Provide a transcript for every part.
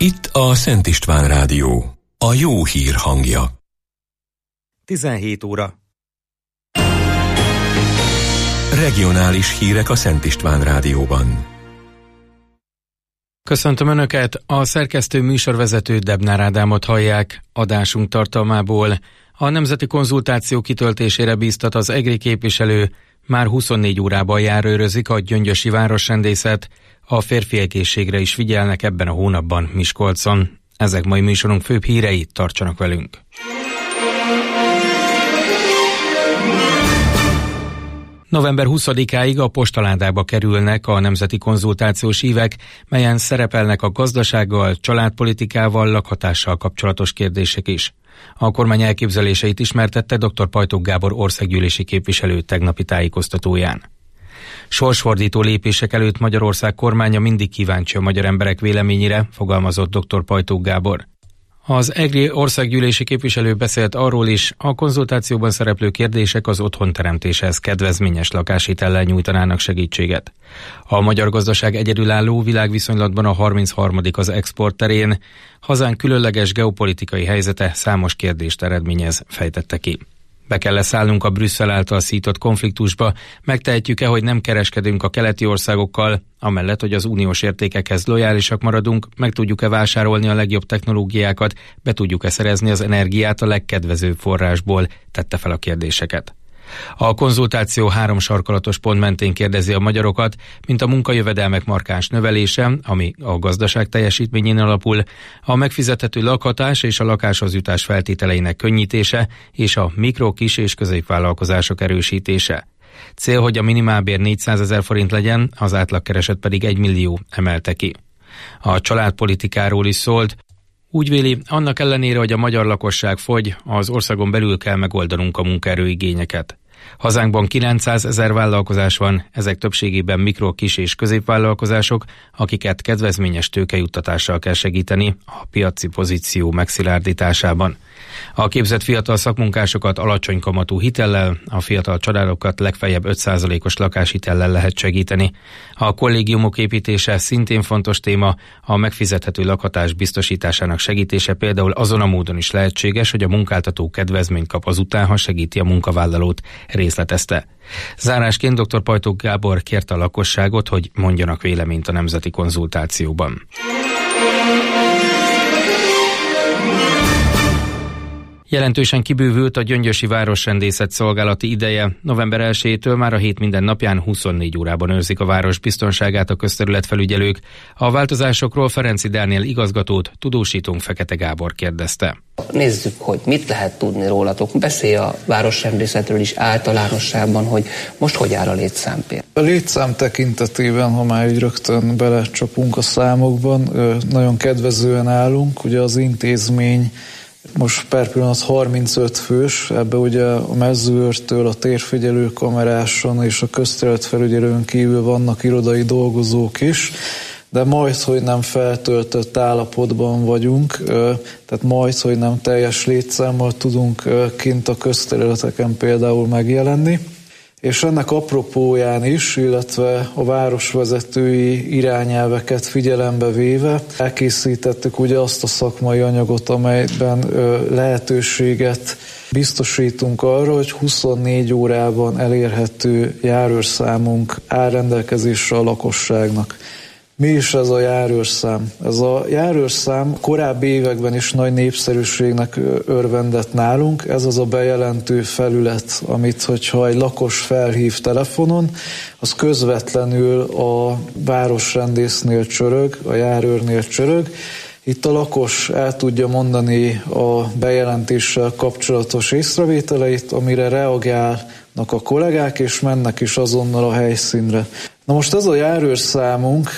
Itt a Szent István Rádió, a jó hír hangja. 17 óra. Regionális hírek a Szent István Rádióban. Köszöntöm Önöket, a szerkesztő műsorvezető Debnár Ádámot hallják. Adásunk tartalmából: a nemzeti konzultáció kitöltésére bíztat az egri képviselő, már 24 órában járőrözik a gyöngyösi városrendészet, a férfi egészségre is figyelnek ebben a hónapban Miskolcon. Ezek mai műsorunk főbb hírei, tartsanak velünk! November 20-áig a postaládába kerülnek a nemzeti konzultációs ívek, melyen szerepelnek a gazdasággal, családpolitikával, lakhatással kapcsolatos kérdések is. A kormány elképzeléseit ismertette dr. Pajtók Gábor országgyűlési képviselő tegnapi tájékoztatóján. Sorsfordító lépések előtt Magyarország kormánya mindig kíváncsi a magyar emberek véleményére, fogalmazott dr. Pajtók Gábor. Az egri országgyűlési képviselő beszélt arról is, a konzultációban szereplő kérdések az otthonteremtéshez kedvezményes lakáshitellel nyújtanának segítséget. A magyar gazdaság egyedülálló, világviszonylatban a 33. az export terén, hazánk különleges geopolitikai helyzete számos kérdést eredményez, fejtette ki. Be kell leszállnunk a Brüsszel által szított konfliktusba, megtehetjük-e, hogy nem kereskedünk a keleti országokkal, amellett, hogy az uniós értékekhez lojálisak maradunk, meg tudjuk-e vásárolni a legjobb technológiákat, be tudjuk-e szerezni az energiát a legkedvezőbb forrásból, tette fel a kérdéseket. A konzultáció 3 sarkalatos pont mentén kérdezi a magyarokat, mint a munkajövedelmek markáns növelése, ami a gazdaság teljesítményén alapul, a megfizethető lakhatás és a lakáshoz jutás feltételeinek könnyítése és a mikro-, kis- és középvállalkozások erősítése. Cél, hogy a minimálbér 400 000 forint legyen, az átlagkereset pedig 1 millió, emelte ki. A családpolitikáról is szólt. Úgy véli, annak ellenére, hogy a magyar lakosság fogy, az országon belül kell megoldanunk a munkaerőigényeket. Hazánkban 900 000 vállalkozás van, ezek többségében mikro-, kis- és középvállalkozások, akiket kedvezményes tőkejuttatással kell segíteni a piaci pozíció megszilárdításában. A képzett fiatal szakmunkásokat alacsony kamatú hitellel, a fiatal családokat legfeljebb 5%-os lakáshitellel lehet segíteni. A kollégiumok építése szintén fontos téma, a megfizethető lakhatás biztosításának segítése például azon a módon is lehetséges, hogy a munkáltató kedvezményt kap azután, ha segíti a munkavállalót, részletezte. Zárásként dr. Pajtók Gábor kérte a lakosságot, hogy mondjanak véleményt a nemzeti konzultációban. Jelentősen kibővült a gyöngyösi városrendészet szolgálati ideje. November 1-től már a hét minden napján 24 órában őrzik a város biztonságát a közterületfelügyelők. A változásokról Ferenci Dániel igazgatót tudósítónk Fekete Gábor kérdezte. Nézzük, hogy mit lehet tudni rólatok. Beszélj a városrendészetről is általánosságban, hogy most hogy áll a létszám például. A létszám tekintetében, ha már így rögtön belecsapunk a számokban, nagyon kedvezően állunk. Ugye az intézmény most per pillanat 35 fős, ebbe ugye a mezőőrtől a térfigyelő kameráson és a közterületfelügyelőn kívül vannak irodai dolgozók is, de majd, hogy nem feltöltött állapotban vagyunk, tehát majd, hogy nem teljes létszámmal tudunk kint a közterületeken például megjelenni. És ennek apropóján is, illetve a városvezetői irányelveket figyelembe véve elkészítettük ugye azt a szakmai anyagot, amelyben lehetőséget biztosítunk arra, hogy 24 órában elérhető járőrszámunk áll rendelkezésre a lakosságnak. Mi is ez a járőrszám? Ez a járőrszám korábbi években is nagy népszerűségnek örvendett nálunk. Ez az a bejelentő felület, amit, hogyha egy lakos felhív telefonon, az közvetlenül a városrendésznél csörög, a járőrnél csörög. Itt a lakos el tudja mondani a bejelentéssel kapcsolatos észrevételeit, amire reagálnak a kollégák, és mennek is azonnal a helyszínre. Na most ez a járőrszámunk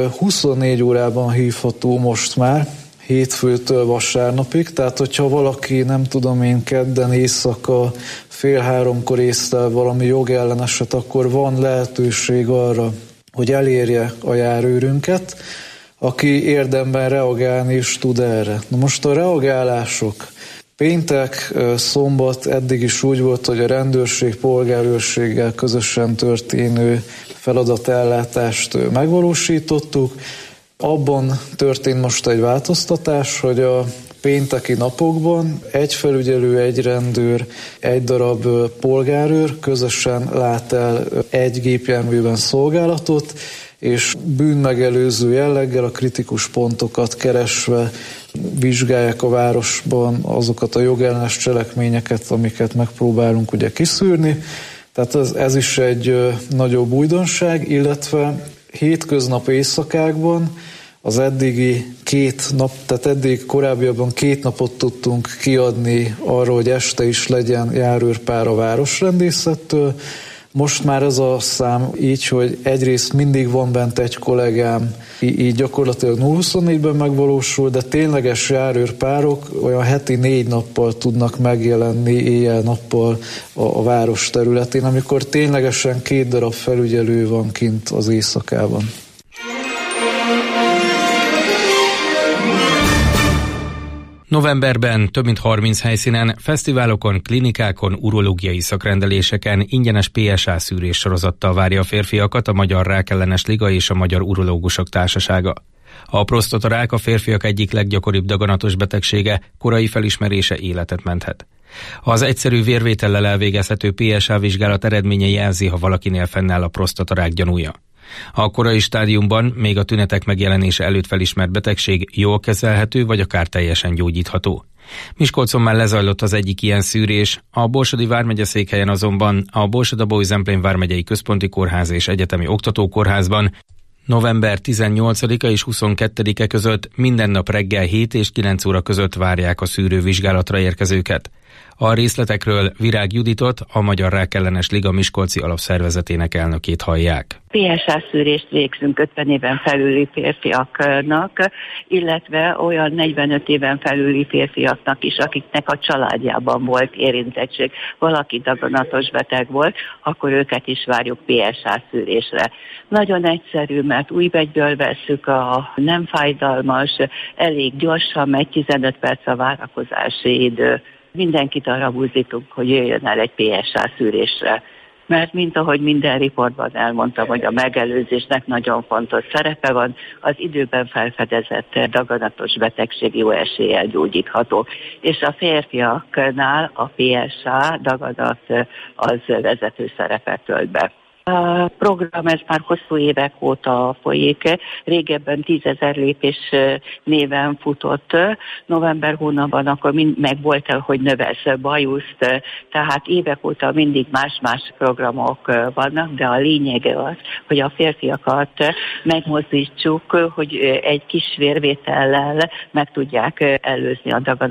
24 órában hívható most már, hétfőtől vasárnapig, tehát hogyha valaki, nem tudom én, kedden éjszaka 2:30 észlel valami jogelleneset, akkor van lehetőség arra, hogy elérje a járőrünket, aki érdemben reagálni is tud erre. Na most a reagálások péntek, szombat eddig is úgy volt, hogy a rendőrség, polgárőrséggel közösen történő feladatellátást megvalósítottuk. Abban történt most egy változtatás, hogy a pénteki napokban egy felügyelő, egy rendőr, egy darab polgárőr közösen lát el egy gépjárműben szolgálatot, és bűnmegelőző jelleggel a kritikus pontokat keresve vizsgálják a városban azokat a jogellenes cselekményeket, amiket megpróbálunk ugye kiszűrni. Tehát ez is egy nagyobb újdonság, illetve hétköznap éjszakákban az eddigi 2 nap, tehát eddig korábbiakban 2 napot tudtunk kiadni arra, hogy este is legyen járőrpár a városrendészettől. Most már ez a szám így, hogy egyrészt mindig van bent egy kollégám, így gyakorlatilag 0-24-ben megvalósul, de tényleges járőrpárok olyan heti 4 nappal tudnak megjelenni éjjel-nappal a város területén, amikor ténylegesen 2 darab felügyelő van kint az éjszakában. Novemberben több mint 30 helyszínen, fesztiválokon, klinikákon, urológiai szakrendeléseken ingyenes PSA szűrés sorozattal várja a férfiakat a Magyar Rákellenes Liga és a Magyar Urológusok Társasága. A prostatarák a férfiak egyik leggyakoribb daganatos betegsége, korai felismerése életet menthet. Az egyszerű vérvétellel elvégezhető PSA vizsgálat eredménye jelzi, ha valakinél fennáll a prostatarák gyanúja. A korai stádiumban, még a tünetek megjelenése előtt felismert betegség jól kezelhető, vagy akár teljesen gyógyítható. Miskolcon már lezajlott az egyik ilyen szűrés, a Borsodi vármegye székhelyen azonban a Borsod-Abaúj-Zemplén vármegyei központi kórház és egyetemi oktatókórházban november 18-a és 22-e között minden nap reggel 7 és 9 óra között várják a szűrővizsgálatra érkezőket. A részletekről Virág Juditot, a Magyar Rákellenes Liga Miskolci alapszervezetének elnökét hallják. PSA szűrést végzünk 50 éven felüli férfiaknak, illetve olyan 45 éven felüli férfiaknak is, akiknek a családjában volt érintettség, valaki daganatos beteg volt, akkor őket is várjuk PSA szűrésre. Nagyon egyszerű, mert újbegyből vesszük, a nem fájdalmas, elég gyorsan megy, 15 perc a várakozási idő. Mindenkit arra buzdítunk, hogy jöjjön el egy PSA szűrésre. Mert mint ahogy minden riportban elmondtam, hogy a megelőzésnek nagyon fontos szerepe van, az időben felfedezett daganatos betegség jó eséllyel gyógyítható. És a férfiaknál a PSA daganat az vezető szerepet tölt be. A program ez már hosszú évek óta folyik, régebben 10 000 lépés néven futott, november hónapban akkor megvolt, hogy növesz bajuszt, tehát évek óta mindig más-más programok vannak, de a lényege az, hogy a férfiakat megmozdítsuk, hogy egy kis vérvétellel meg tudják előzni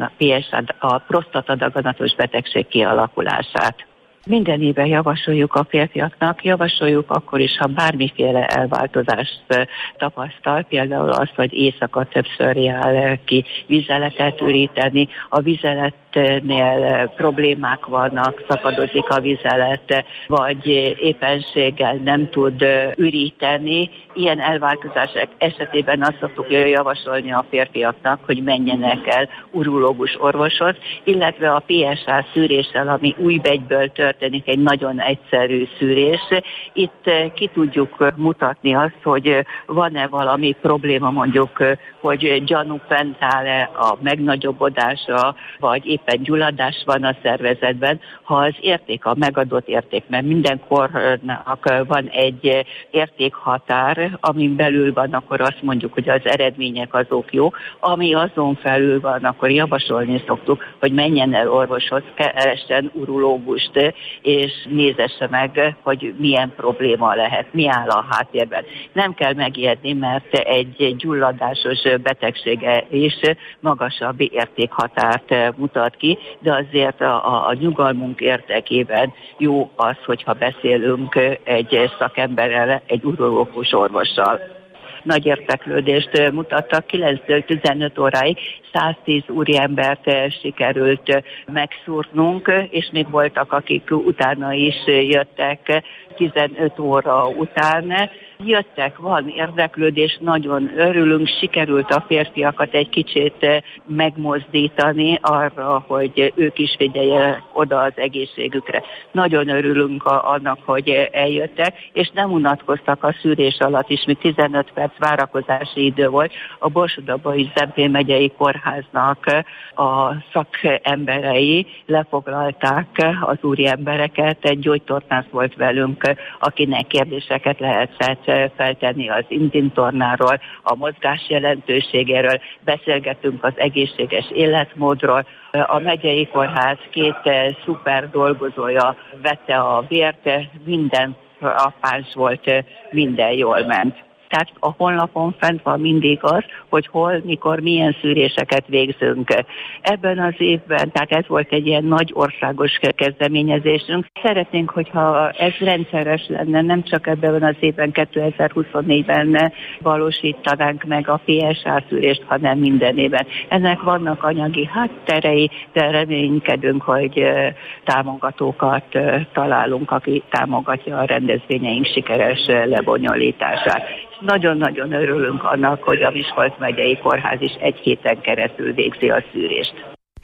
a prostata daganatos betegség kialakulását. Minden évben javasoljuk a férfiaknak, javasoljuk akkor is, ha bármiféle elváltozást tapasztal, például azt, hogy éjszaka többször jár ki vizeletet üríteni, a vizeletnél problémák vannak, szakadozik a vizelet, vagy éppenséggel nem tud üríteni. Ilyen elváltozások esetében azt szoktuk javasolni a férfiaknak, hogy menjenek el urológus orvoshoz, illetve a PSA szűréssel, ami újbegyből történik, egy nagyon egyszerű szűrés. Itt ki tudjuk mutatni azt, hogy van-e valami probléma, mondjuk, hogy gyanú fent áll-e a megnagyobbodása, vagy éppen gyulladás van a szervezetben. Ha az érték a megadott érték, mert minden kornak van egy értékhatár, amin belül van, akkor azt mondjuk, hogy az eredmények azok jó. Ami azon felül van, akkor javasolni szoktuk, hogy menjen el orvoshoz, keressen urológust, és nézesse meg, hogy milyen probléma lehet, mi áll a háttérben. Nem kell megijedni, mert egy gyulladásos betegsége is magasabb értékhatárt mutat ki, de azért a nyugalmunk érdekében jó az, hogyha beszélünk egy szakemberrel, egy urológus orvossal. Nagy érdeklődést mutattak, 9-től 15 óráig 110 úriembert sikerült megszúrnunk, és még voltak, akik utána is jöttek 15 óra után. jöttek, van érdeklődés, nagyon örülünk, sikerült a férfiakat egy kicsit megmozdítani arra, hogy ők is figyeljenek oda az egészségükre. Nagyon örülünk annak, hogy eljöttek, és nem unatkoztak a szűrés alatt is, mi 15 perc várakozási idő volt. A Borsod-Abaúj-Zemplén megyei kórháznak a szakemberei lefoglalták az úri embereket, egy gyógytornász volt velünk, akinek kérdéseket lehetett feltenni az intimtornáról, a mozgás jelentőségéről, beszélgetünk az egészséges életmódról. A megyei kórház 2 szuper dolgozója vette a vért, minden frappáns volt, minden jól ment. Tehát a honlapon fent van mindig az, hogy hol, mikor, milyen szűréseket végzünk. Ebben az évben, tehát ez volt egy ilyen nagy országos kezdeményezésünk. Szeretnénk, hogyha ez rendszeres lenne, nem csak ebben az évben, 2024-ben valósítanánk meg a PSA szűrést, hanem minden évben. Ennek vannak anyagi hátterei, de reménykedünk, hogy támogatókat találunk, aki támogatja a rendezvényeink sikeres lebonyolítását. Nagyon-nagyon örülünk annak, hogy a Miskolc megyei kórház is 1 héten keresztül végzi a szűrést.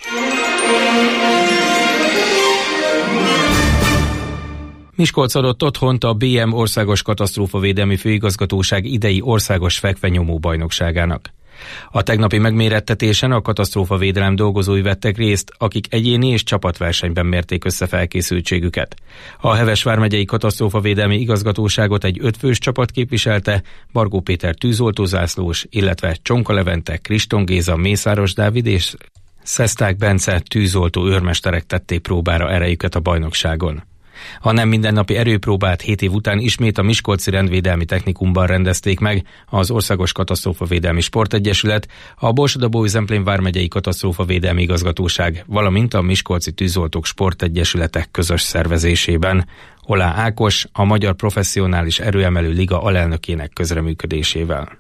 Miskolc adott otthont a BM Országos Katasztrófavédelmi Főigazgatóság idei országos fekvenyomó bajnokságának. A tegnapi megmérettetésen a katasztrófavédelem dolgozói vettek részt, akik egyéni és csapatversenyben mérték össze felkészültségüket. A Heves vármegyei katasztrófavédelmi igazgatóságot egy 5 fős csapat képviselte, Bargó Péter tűzoltózászlós, illetve Csonka Levente, Kriston Géza, Mészáros Dávid és Szeszták Bence tűzoltó őrmesterek tették próbára erejüket a bajnokságon. A nem mindennapi erőpróbát 7 év után ismét a Miskolci Rendvédelmi Technikumban rendezték meg az Országos Katasztrófavédelmi Sportegyesület, a Borsod-Abaúj-Zemplén vármegyei Katasztrófavédelmi Igazgatóság, valamint a Miskolci Tűzoltók Sportegyesületek közös szervezésében. Olá Ákos, a Magyar Professzionális Erőemelő Liga alelnökének közreműködésével.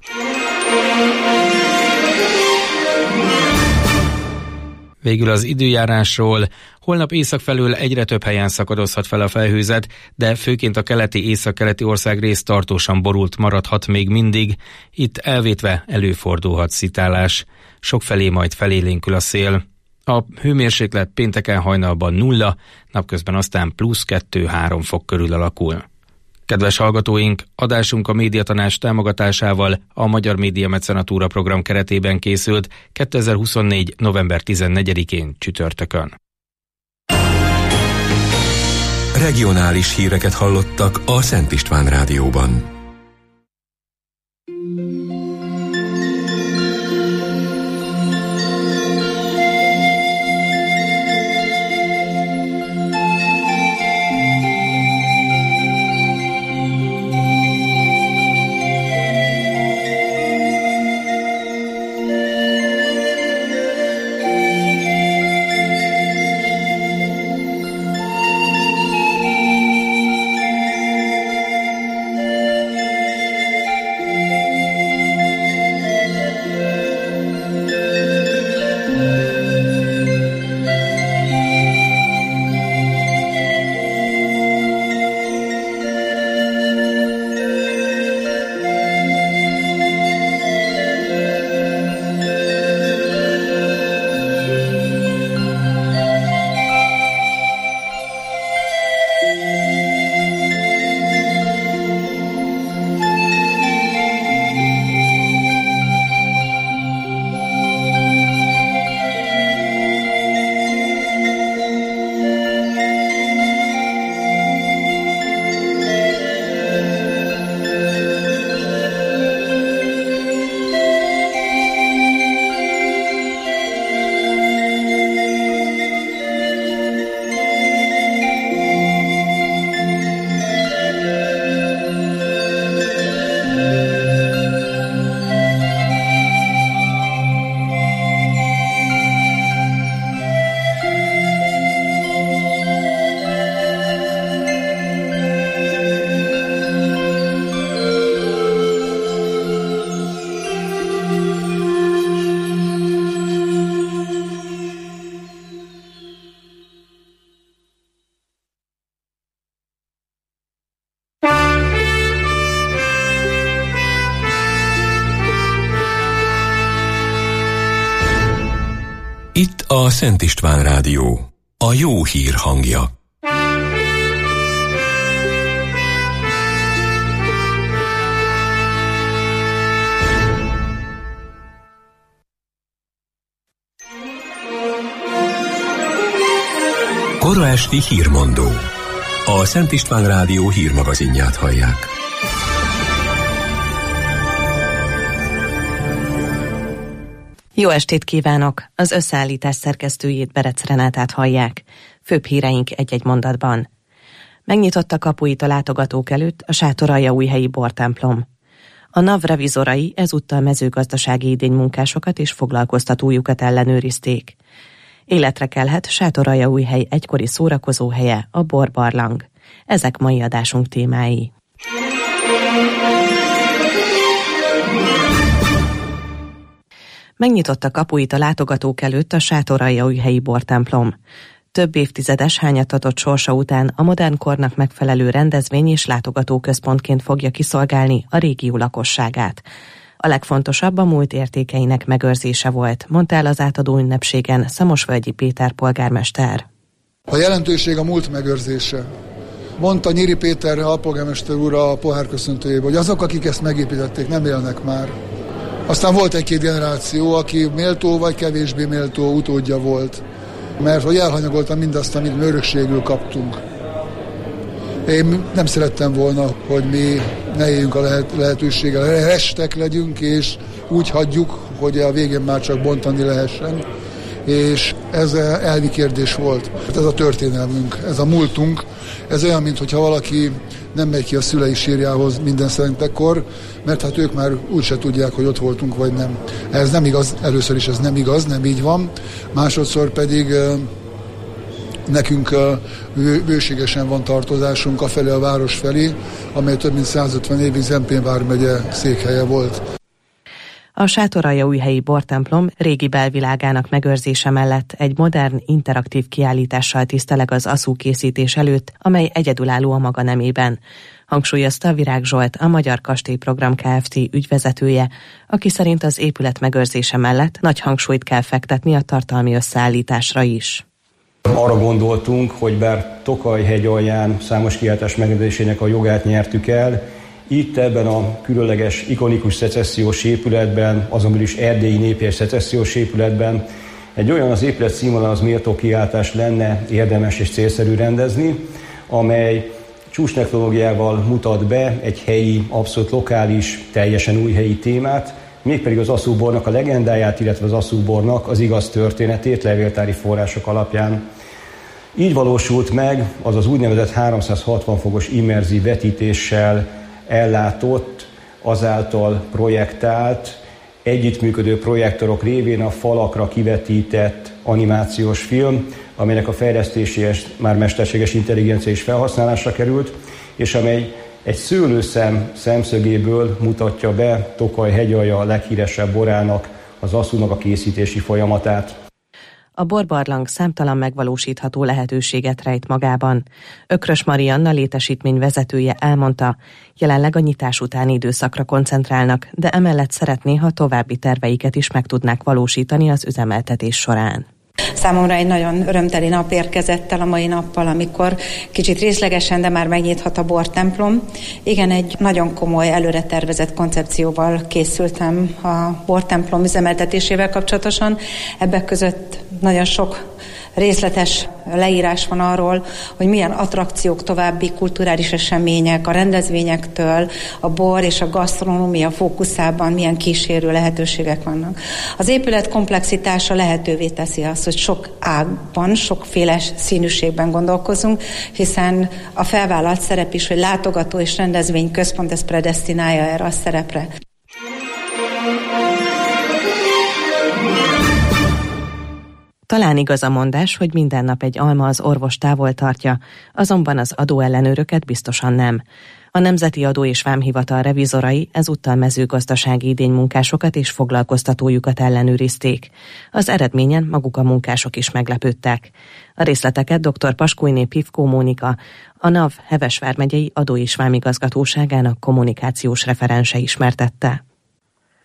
Végül az időjárásról. Holnap észak felől egyre több helyen szakadozhat fel a felhőzet, de főként a keleti északkeleti országrész tartósan borult maradhat még mindig. Itt elvétve előfordulhat szitálás. Sokfelé majd felélénkül a szél. A hőmérséklet pénteken hajnalban 0, napközben aztán +2-3 fok körül alakul. Kedves hallgatóink, adásunk a Médiatanács támogatásával a Magyar Média Mecenatúra program keretében készült 2024. november 14-én csütörtökön. Regionális híreket hallottak a Szent István Rádióban. a Szent István Rádió. A jó hír hangja. Kora esti hírmondó. A Szent István Rádió hírmagazinját hallják. Jó estét kívánok! Az összeállítás szerkesztőjét, Berec Renátát hallják. Főbb híreink egy-egy mondatban. Megnyitotta kapuit a látogatók előtt a Sátoraljaújhelyi bortemplom. A NAV revizorai ezúttal mezőgazdasági idénymunkásokat és foglalkoztatójukat ellenőrizték. Életre kelhet Sátoraljaújhely egykori szórakozóhelye, a Borbarlang. Ezek mai adásunk témái. Megnyitotta kapuit a látogatók előtt a Sátoraljaújhelyi bortemplom. Több évtizedes hányatatott sorsa után a modern kornak megfelelő rendezvény és látogatóközpontként fogja kiszolgálni a régió lakosságát. A legfontosabb a múlt értékeinek megőrzése volt, mondta el az átadó ünnepségen Szamosvölgyi Péter polgármester. A jelentőség a múlt megőrzése. Mondta Nyíri Péter alpolgármester úr a pohárköszöntőjében, hogy azok, akik ezt megépítették, nem élnek már. Aztán volt egy-két generáció, aki méltó vagy kevésbé méltó utódja volt, mert hogy elhanyagolta mindazt, amit mi örökségül kaptunk. Én nem szerettem volna, hogy mi ne éljünk a lehetőséggel, restek legyünk, és úgy hagyjuk, hogy a végén már csak bontani lehessen. És ez elvi kérdés volt. Ez a történelmünk, ez a múltunk, ez olyan, mintha valaki nem megy ki a szülei sírjához minden szentekor, mert hát ők már úgyse tudják, hogy ott voltunk, vagy nem. Ez nem igaz, először is ez nem igaz, nem így van. Másodszor pedig nekünk bőségesen van tartozásunk afelé a város felé, amely több mint 150 évig Zemplén vármegye székhelye volt. A Sátoraljaújhelyi bortemplom régi belvilágának megőrzése mellett egy modern, interaktív kiállítással tiszteleg az aszúkészítés előtt, amely egyedülálló a maga nemében. Hangsúlyozta Virág Zsolt, a Magyar Kastélyprogram Kft. Ügyvezetője, aki szerint az épület megőrzése mellett nagy hangsúlyt kell fektetni a tartalmi összeállításra is. Arra gondoltunk, hogy bár Tokaj-hegy alján számos kiállítás megőrzésének a jogát nyertük el, itt ebben a különleges, ikonikus szecessziós épületben, azon belül is erdélyi népélyes szecessziós épületben egy olyan az épület színvonalához méltó kiállítást lenne érdemes és célszerű rendezni, amely csúcstechnológiával mutat be egy helyi, abszolút lokális, teljesen új helyi témát, mégpedig az aszúbornak a legendáját, illetve az aszúbornak az igaz történetét levéltári források alapján. Így valósult meg az az úgynevezett 360 fokos immerzív vetítéssel ellátott, azáltal projektált, együttműködő projektorok révén a falakra kivetített animációs film, amelynek a fejlesztéséhez már mesterséges intelligencia is felhasználásra került, és amely egy szőlőszem szemszögéből mutatja be Tokaj hegyalja leghíresebb borának, az aszúnak a készítési folyamatát. A Borbarlang számtalan megvalósítható lehetőséget rejt magában. Ökrös Marianna létesítmény vezetője elmondta, jelenleg a nyitás utáni időszakra koncentrálnak, de emellett szeretné, ha további terveiket is meg tudnák valósítani az üzemeltetés során. Számomra egy nagyon örömteli nap érkezett el a mai nappal, amikor kicsit részlegesen, de már megnyithat a bortemplom. Igen, egy nagyon komoly, előre tervezett koncepcióval készültem a bortemplom üzemeltetésével kapcsolatosan. Ebbek között nagyon sok részletes leírás van arról, hogy milyen attrakciók, további kulturális események, a rendezvényektől, a bor és a gasztronómia fókuszában milyen kísérő lehetőségek vannak. Az épület komplexitása lehetővé teszi azt, hogy sok ágban, sokféle színűségben gondolkozunk, hiszen a felvállalt szerep is, hogy látogató és rendezvény központ, ez predesztinálja erre a szerepre. Talán igaz a mondás, hogy minden nap egy alma az orvos távol tartja, azonban az adóellenőröket biztosan nem. A Nemzeti Adó és Vámhivatal revizorai ezúttal mezőgazdasági idénymunkásokat és foglalkoztatójukat ellenőrizték. Az eredményen maguk a munkások is meglepődtek. A részleteket dr. Paskújné Pivkó Mónika, a NAV Heves vármegyei Adó és Vámigazgatóságának kommunikációs referense ismertette.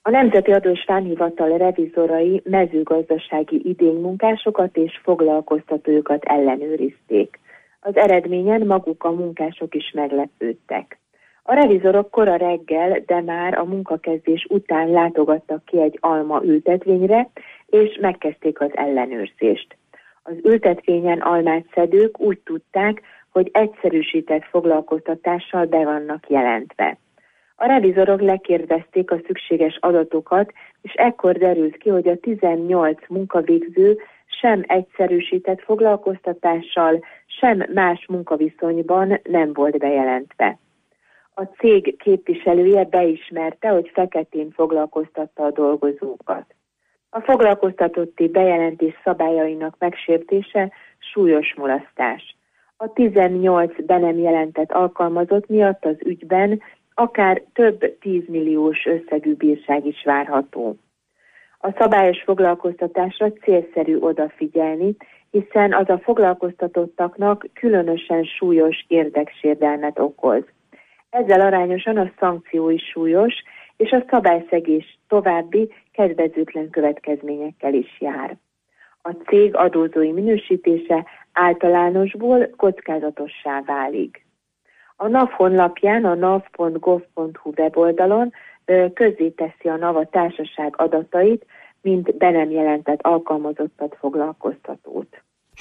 A Nemzeti Adó és Vámhivatal revizorai mezőgazdasági idénymunkásokat és foglalkoztatójukat ellenőrizték. Az eredményen maguk a munkások is meglepődtek. A revizorok kora reggel, de már a munkakezdés után látogattak ki egy alma ültetvényre, és megkezdték az ellenőrzést. Az ültetvényen almát szedők úgy tudták, hogy egyszerűsített foglalkoztatással be vannak jelentve. A revizorok lekérdezték a szükséges adatokat, és ekkor derült ki, hogy a 18 munkavégző sem egyszerűsített foglalkoztatással, sem más munkaviszonyban nem volt bejelentve. A cég képviselője beismerte, hogy feketén foglalkoztatta a dolgozókat. A foglalkoztatotti bejelentés szabályainak megsértése súlyos mulasztás. A 18 be nem jelentett alkalmazott miatt az ügyben akár több 10 milliós összegű bírság is várható. A szabályos foglalkoztatásra célszerű odafigyelni, hiszen az a foglalkoztatottaknak különösen súlyos érdeksérdelmet okoz. Ezzel arányosan a szankció is súlyos, és a szabályszegés további kedvezőtlen következményekkel is jár. A cég adózói minősítése általánosból kockázatossá válik. A NAV honlapján, a nav.gov.hu weboldalon közzéteszi a NAV a társaság adatait, mint be nem jelentett alkalmazottat, foglalkoztatót.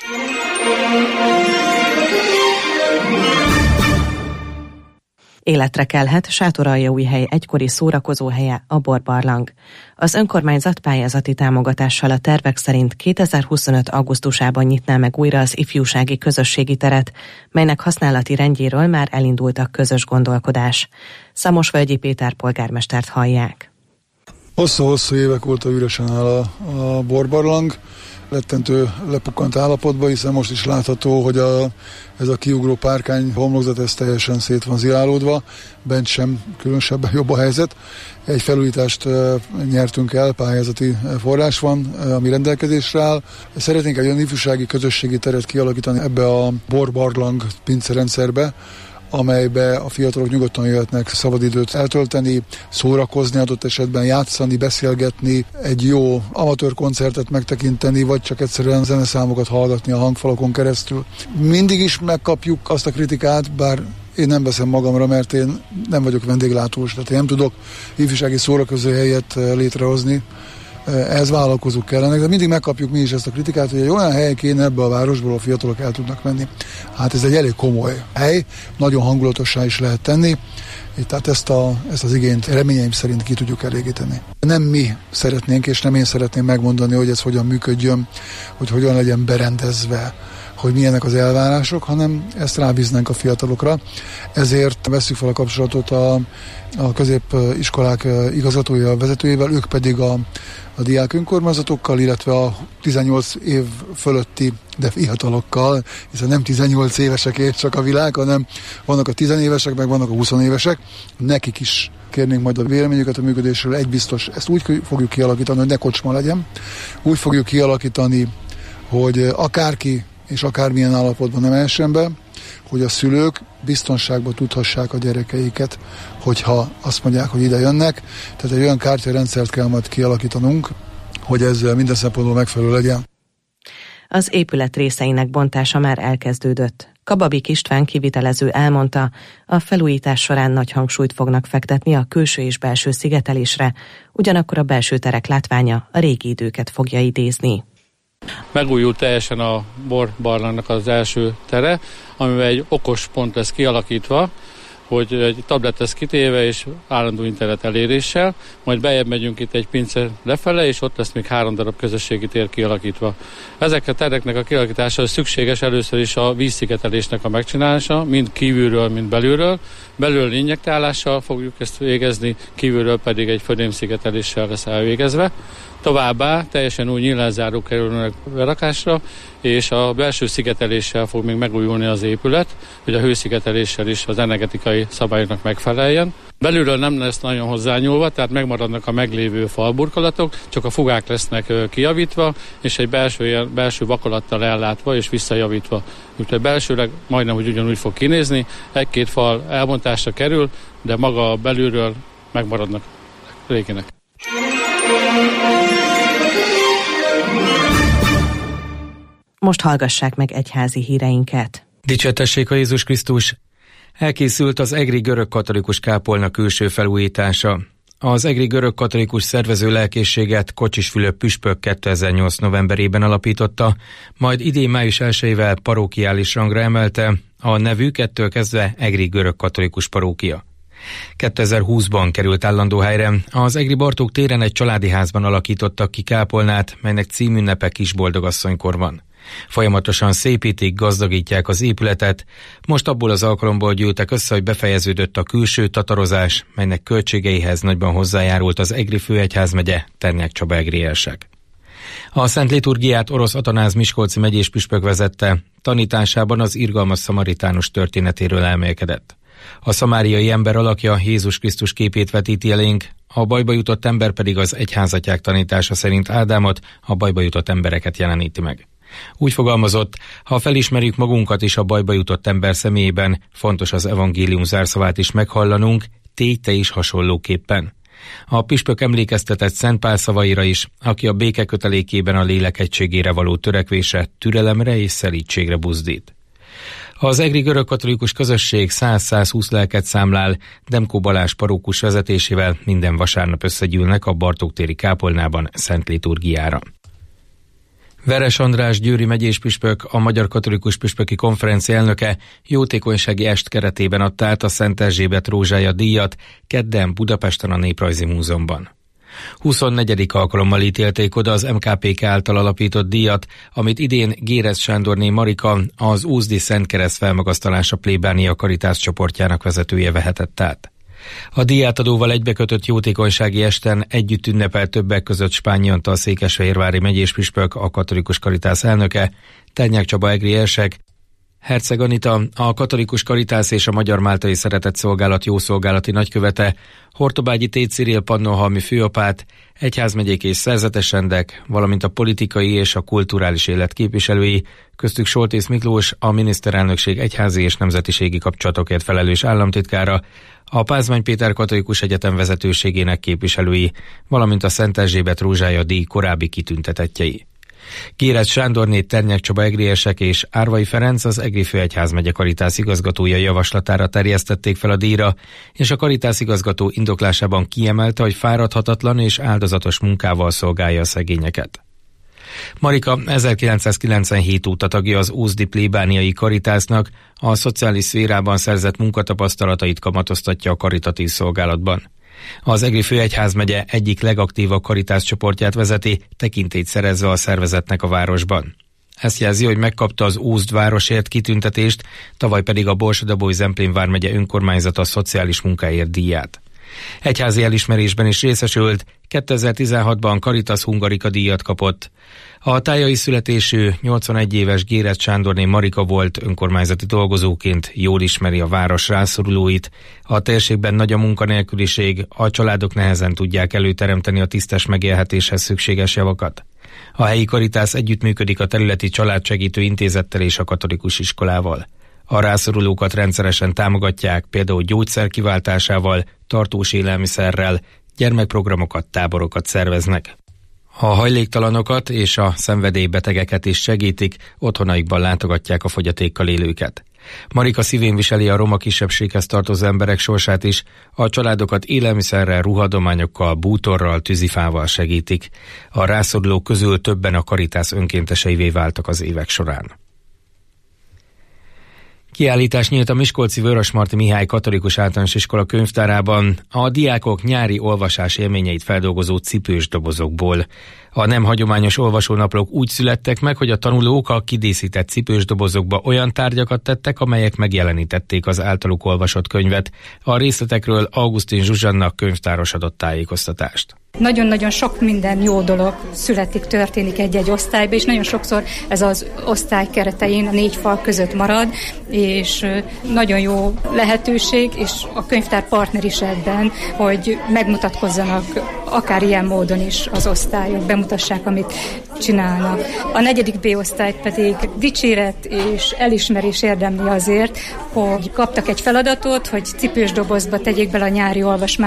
Életre kelhet Sátoraljaújhely egykori szórakozóhelye, a Borbarlang. Az önkormányzat pályázati támogatással a tervek szerint 2025. augusztusában nyitná meg újra az ifjúsági közösségi teret, melynek használati rendjéről már elindult a közös gondolkodás. Szamosvölgyi Péter polgármestert hallják. Hosszú évek óta üresen áll a Borbarlang, rettentő lepukkant állapotban, hiszen most is látható, hogy ez a kiugró párkány homlokzat, ez teljesen szét van zilálódva, bent sem különösebben jobb a helyzet. Egy felújítást nyertünk el, pályázati forrás van, ami rendelkezésre áll. Szeretnénk egy olyan ifjúsági közösségi teret kialakítani ebbe a Borbarlang pincerendszerbe, amelybe a fiatalok nyugodtan jöhetnek szabadidőt eltölteni, szórakozni, adott esetben játszani, beszélgetni, egy jó amatőr koncertet megtekinteni, vagy csak egyszerűen zeneszámokat hallgatni a hangfalakon keresztül. Mindig is megkapjuk azt a kritikát, bár én nem veszem magamra, mert én nem vagyok vendéglátós, tehát én nem tudok ifjúsági szórakozóhelyet létrehozni. Ehhez vállalkozók kellenek, de mindig megkapjuk mi is ezt a kritikát, hogy egy olyan hely kéne ebbe a városból, a fiatalok el tudnak menni. Hát ez egy elég komoly hely, nagyon hangulatossá is lehet tenni, tehát ezt az igényt reményeim szerint ki tudjuk elégíteni. Nem mi szeretnénk, és nem én szeretném megmondani, hogy ez hogyan működjön, hogy hogyan legyen berendezve, hogy milyenek az elvárások, hanem ezt rábíznánk a fiatalokra. Ezért vesszük fel a kapcsolatot a középiskolák igazgatója, vezetőjével, ők pedig a diák önkormányzatokkal, illetve a 18 év fölötti, de fiatalokkal, hiszen nem 18 évesekért csak a világ, hanem vannak a 10 évesek, meg vannak a 20 évesek. Nekik is kérnénk majd a véleményüket a működésről. Egy biztos, ezt úgy fogjuk kialakítani, hogy ne kocsma legyen. Úgy fogjuk kialakítani, hogy akárki és akármilyen állapotban nem essen be, hogy a szülők biztonságban tudhassák a gyerekeiket, hogyha azt mondják, hogy ide jönnek. Tehát egy olyan kártyarendszert kell majd kialakítanunk, hogy ez minden szempontból megfelelő legyen. Az épület részeinek bontása már elkezdődött. Kababik István kivitelező elmondta, a felújítás során nagy hangsúlyt fognak fektetni a külső és belső szigetelésre, ugyanakkor a belső terek látványa a régi időket fogja idézni. Megújult teljesen a Borbarlangnak az első tere, amivel egy okos pont lesz kialakítva, hogy egy tablet lesz kitéve és állandó internet eléréssel, majd bejebb megyünk itt egy pince lefele, és ott lesz még 3 darab közösségi tér kialakítva. Ezek a tereknek a kialakítása szükséges először is a vízszigetelésnek a megcsinálása, mind kívülről, mind belülről. Belülről injektálással fogjuk ezt végezni, kívülről pedig egy födémszigeteléssel lesz elvégezve. Továbbá teljesen új nyílászárók kerülnek berakásra, és a belső szigeteléssel fog még megújulni az épület, hogy a hőszigeteléssel is az energetikai szabályoknak megfeleljen. Belülről nem lesz nagyon hozzányúlva, tehát megmaradnak a meglévő falburkolatok, csak a fugák lesznek kijavítva, és egy belső vakolattal ellátva és visszajavítva. Úgyhogy belsőleg majdnem hogy ugyanúgy fog kinézni, 1-2 fal elbontásra kerül, de maga belülről megmaradnak réginek. Most hallgassák meg egyházi híreinket. Dicsértessék a Jézus Krisztus! Elkészült az egri görög-katolikus kápolna külső felújítása. Az egri görög-katolikus szervező lelkészséget Kocsis Fülöp püspök 2008. novemberében alapította, majd idén május 1-ével parókiális rangra emelte, a nevük ettől kezdve Egri görög-katolikus parókia. 2020-ban került állandó helyre, az Egri Bartók téren egy családi házban alakítottak ki kápolnát, melynek címünnepe Kisboldogasszonykor van. Folyamatosan szépítik, gazdagítják az épületet, most abból az alkalomból gyűltek össze, hogy befejeződött a külső tatarozás, melynek költségeihez nagyban hozzájárult az Egri főegyházmegye, Ternyák Csaba egrielsek. A szent liturgiát Orosz Atanáz miskolci megyés püspök vezette, tanításában az irgalmas szamaritánus történetéről elmélkedett. A szamáriai ember alakja Jézus Krisztus képét vetíti elénk, a bajba jutott ember pedig az egyházatják tanítása szerint Ádámot, a bajba jutott embereket jeleníti meg. Úgy fogalmazott, ha felismerjük magunkat is a bajba jutott ember személyében, fontos az evangélium zárszavát is meghallanunk, tégy te is hasonlóképpen. A püspök emlékeztetett Szent Pál szavaira is, aki a béke kötelékében a lélek egységére való törekvése, türelemre és szelídségre buzdít. Az egri görög-katolikus közösség 100-120 lelket számlál, Demkó Balázs parókus vezetésével minden vasárnap összegyűlnek a Bartók téri kápolnában szent liturgiára. Veres András győri megyés püspök, a Magyar Katolikus Püspöki Konferencia elnöke jótékonysági est keretében adta át a Szent Erzsébet rózsája díjat kedden Budapesten a Néprajzi Múzeumban. 24. alkalommal ítélték oda az MKPK által alapított díjat, amit idén Gérez Sándorné Marika, az Úzdi Szent Kereszt felmagasztalása plébánia Karitász csoportjának vezetője vehetett át. A díjátadóval egybekötött jótékonysági esten együtt ünnepelt többek között Spányi Antal székesfehérvári megyés püspök, a Katolikus Karitász elnöke, Ternyák Csaba egrielsek, Herceg Anita, a Katolikus Karitász és a Magyar Máltai Szeretetszolgálat jószolgálati nagykövete, Hortobágyi T. Cirill pannonhalmi főapát, egyházmegyék és szerzetes rendek, valamint a politikai és a kulturális élet képviselői, köztük Soltész Miklós, a miniszterelnökség egyházi és nemzetiségi kapcsolatokért felelős államtitkára, a Pázmány Péter Katolikus Egyetem vezetőségének képviselői, valamint a Szent Erzsébet rózsája díj korábbi kitüntetettjei. Gérez Sándorné, Ternyák Csaba egriesek és Árvai Ferenc, az Egri főegyházmegye Karitász igazgatója javaslatára terjesztették fel a díjra, és a Karitász igazgató indoklásában kiemelte, hogy fáradhatatlan és áldozatos munkával szolgálja a szegényeket. Marika 1997 óta tagja az Ózdi plébániai Karitásznak, a szociális szférában szerzett munkatapasztalatait kamatoztatja a karitatív szolgálatban. Az Egri főegyházmegye egyik legaktívabb Karitász csoportját vezeti, tekintélyt szerezve a szervezetnek a városban. Ezt jelzi, hogy megkapta az Ózd városért kitüntetést, tavaly pedig a Borsod-Abaúj-Zemplén vármegye önkormányzata szociális munkáért díját. Egyházi elismerésben is részesült, 2016-ban Caritas Hungarika díjat kapott. A tájai születésű 81 éves Gérez Sándorné Marika volt, önkormányzati dolgozóként jól ismeri a város rászorulóit. A térségben nagy a munkanélküliség, a családok nehezen tudják előteremteni a tisztes megélhetéshez szükséges javakat. A helyi Karitász együttműködik a területi családsegítő intézettel és a katolikus iskolával. A rászorulókat rendszeresen támogatják, például gyógyszer kiváltásával, tartós élelmiszerrel, gyermekprogramokat, táborokat szerveznek. A hajléktalanokat és a szenvedélybetegeket is segítik, otthonaikban látogatják a fogyatékkal élőket. Marika szívén viseli a roma kisebbséghez tartozó emberek sorsát is, a családokat élelmiszerrel, ruhadományokkal, bútorral, tűzifával segítik. A rászorulók közül többen a Karitász önkénteseivé váltak az évek során. Kiállítás nyílt a miskolci Vörösmarty Mihály Katolikus Általános Iskola könyvtárában a diákok nyári olvasás élményeit feldolgozó cipős dobozokból. A nem hagyományos olvasónaplók úgy születtek meg, hogy a tanulók a kidíszített cipős dobozokba olyan tárgyakat tettek, amelyek megjelenítették az általuk olvasott könyvet. A részletekről Augustin Zsuzsanna könyvtáros adott tájékoztatást. Nagyon-nagyon sok minden jó dolog születik, történik egy-egy osztályban, és nagyon sokszor ez az osztály keretein, a 4 fal között marad, és nagyon jó lehetőség, és a könyvtár partner is ebben, hogy megmutatkozzanak akár ilyen módon is az osztályok, bemutassák, amit csinálnak. A 4. B-osztályt pedig dicséret és elismerés érdemli azért, hogy kaptak egy feladatot, hogy cipős dobozba tegyék bele a nyári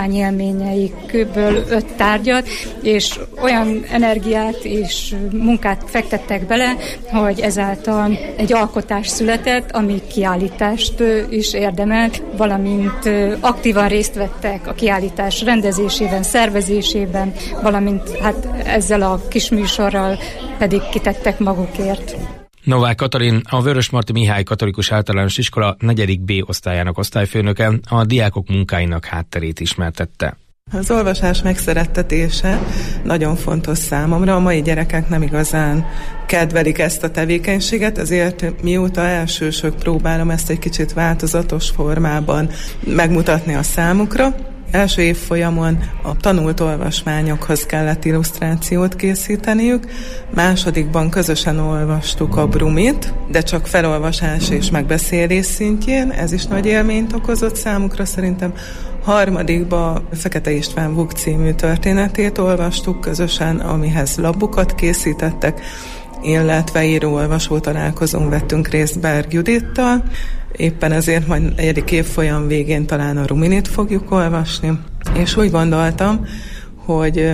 olvasmányélményeikből 5 tárgyat, és olyan energiát és munkát fektettek bele, hogy ezáltal egy alkotás született, ami kiállítást is érdemelt, valamint aktívan részt vettek a kiállítás rendezésében, szervezésében, valamint hát ezzel a kis műsorral pedig kitettek magukért. Novák Katalin, a Vörösmarty Mihály Katolikus Általános Iskola 4. B osztályának osztályfőnöke a diákok munkáinak hátterét ismertette. Az olvasás megszerettetése nagyon fontos számomra. A mai gyerekek nem igazán kedvelik ezt a tevékenységet, ezért mióta elsősök próbálom ezt egy kicsit változatos formában megmutatni a számukra. Első évfolyamon a tanult olvasmányokhoz kellett illusztrációt készíteniük, másodikban közösen olvastuk a Brumit, de csak felolvasás és megbeszélés szintjén, ez is nagy élményt okozott számukra szerintem. Harmadikban Fekete István Vuk című történetét olvastuk közösen, amihez labukat készítettek, illetve író-olvasó találkozón vettünk részt Berg Judittal. Éppen ezért majd 1. évfolyam végén talán a Ruminit fogjuk olvasni. És úgy gondoltam, hogy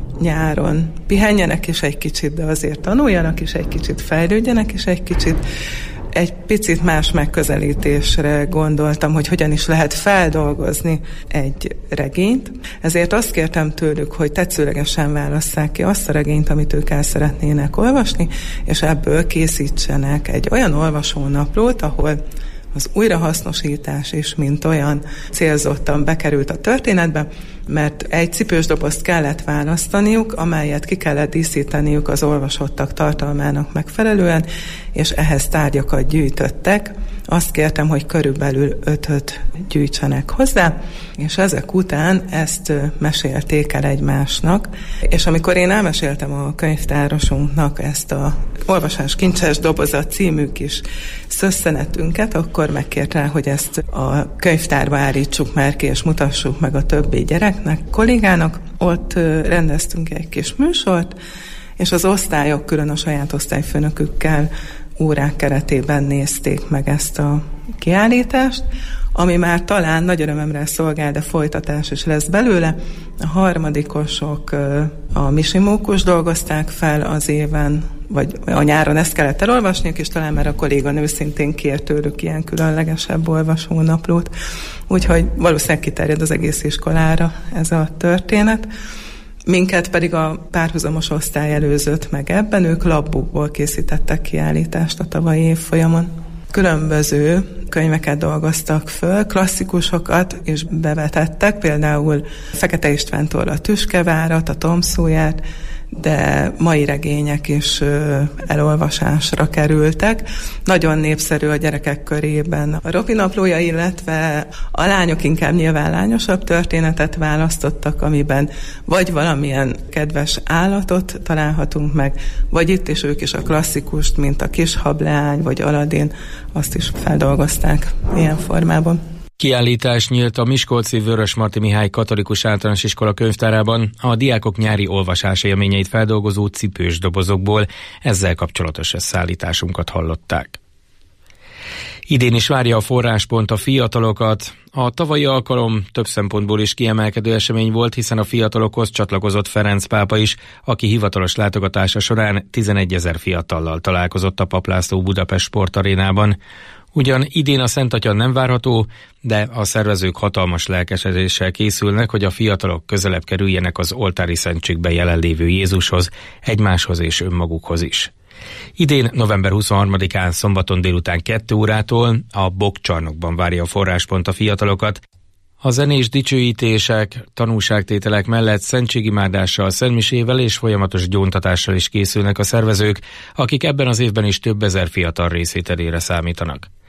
nyáron pihenjenek is egy kicsit, de azért tanuljanak is egy kicsit, fejlődjenek is egy kicsit. Egy picit más megközelítésre gondoltam, hogy hogyan is lehet feldolgozni egy regényt. Ezért azt kértem tőlük, hogy tetszőlegesen válasszák ki azt a regényt, amit ők el szeretnének olvasni, és ebből készítsenek egy olyan olvasónaplót, ahol az újrahasznosítás is, mint olyan célzottan bekerült a történetbe, mert egy cipős dobozt kellett választaniuk, amelyet ki kellett díszíteniük az olvasottak tartalmának megfelelően, és ehhez tárgyakat gyűjtöttek. Azt kértem, hogy körülbelül 5-öt gyűjtsenek hozzá, és ezek után ezt mesélték el egymásnak. És amikor én elmeséltem a könyvtárosunknak ezt a Olvasás kincses dobozat című kis szösszenetünket, akkor megkért rá, hogy ezt a könyvtárba állítsuk már ki, és mutassuk meg a többi gyereknek, kollégának. Ott rendeztünk egy kis műsort, és az osztályok külön a saját osztályfőnökükkel órák keretében nézték meg ezt a kiállítást, ami már talán nagy örömömre szolgál, de folytatás is lesz belőle. A harmadikosok a Misimókus dolgozták fel az éven, vagy a nyáron ezt kellett elolvasniuk, és talán már a kolléganő szintén kért tőlük ilyen különlegesebb olvasónaplót. Úgyhogy valószínűleg kiterjed az egész iskolára ez a történet. Minket pedig a párhuzamos osztály előzött meg ebben, ők labbukból készítettek kiállítást a tavalyi évfolyamon. Különböző könyveket dolgoztak föl, klasszikusokat is bevetettek, például Fekete Istvántól a Tüskevárat, a Tom Sawyert, de mai regények is elolvasásra kerültek. Nagyon népszerű a gyerekek körében a Robi naplója, illetve a lányok inkább nyilván lányosabb történetet választottak, amiben vagy valamilyen kedves állatot találhatunk meg, vagy itt is ők is a klasszikust, mint a Kis hableány, vagy Aladin, azt is feldolgozták ilyen formában. Kiállítás nyílt a miskolci Vörösmarty Mihály Katolikus Általános Iskola könyvtárában a diákok nyári olvasás élményeit feldolgozó cipős dobozokból, ezzel kapcsolatos összeállításunkat hallották. Idén is várja a forráspont a fiatalokat. A tavalyi alkalom több szempontból is kiemelkedő esemény volt, hiszen a fiatalokhoz csatlakozott Ferenc pápa is, aki hivatalos látogatása során 11 000 fiatallal találkozott a Papp László Budapest Sportarénában. Ugyan idén a Szent Atya nem várható, de a szervezők hatalmas lelkesedéssel készülnek, hogy a fiatalok közelebb kerüljenek az oltári szentségben jelenlévő Jézushoz, egymáshoz és önmagukhoz is. Idén november 23-án szombaton délután 2 órától a Bokkcsarnokban várja a forráspont a fiatalokat. A zenés dicsőítések, tanúságtételek mellett szentségimádással, szentmisével és folyamatos gyóntatással is készülnek a szervezők, akik ebben az évben is több ezer fiatal részvételére számítanak.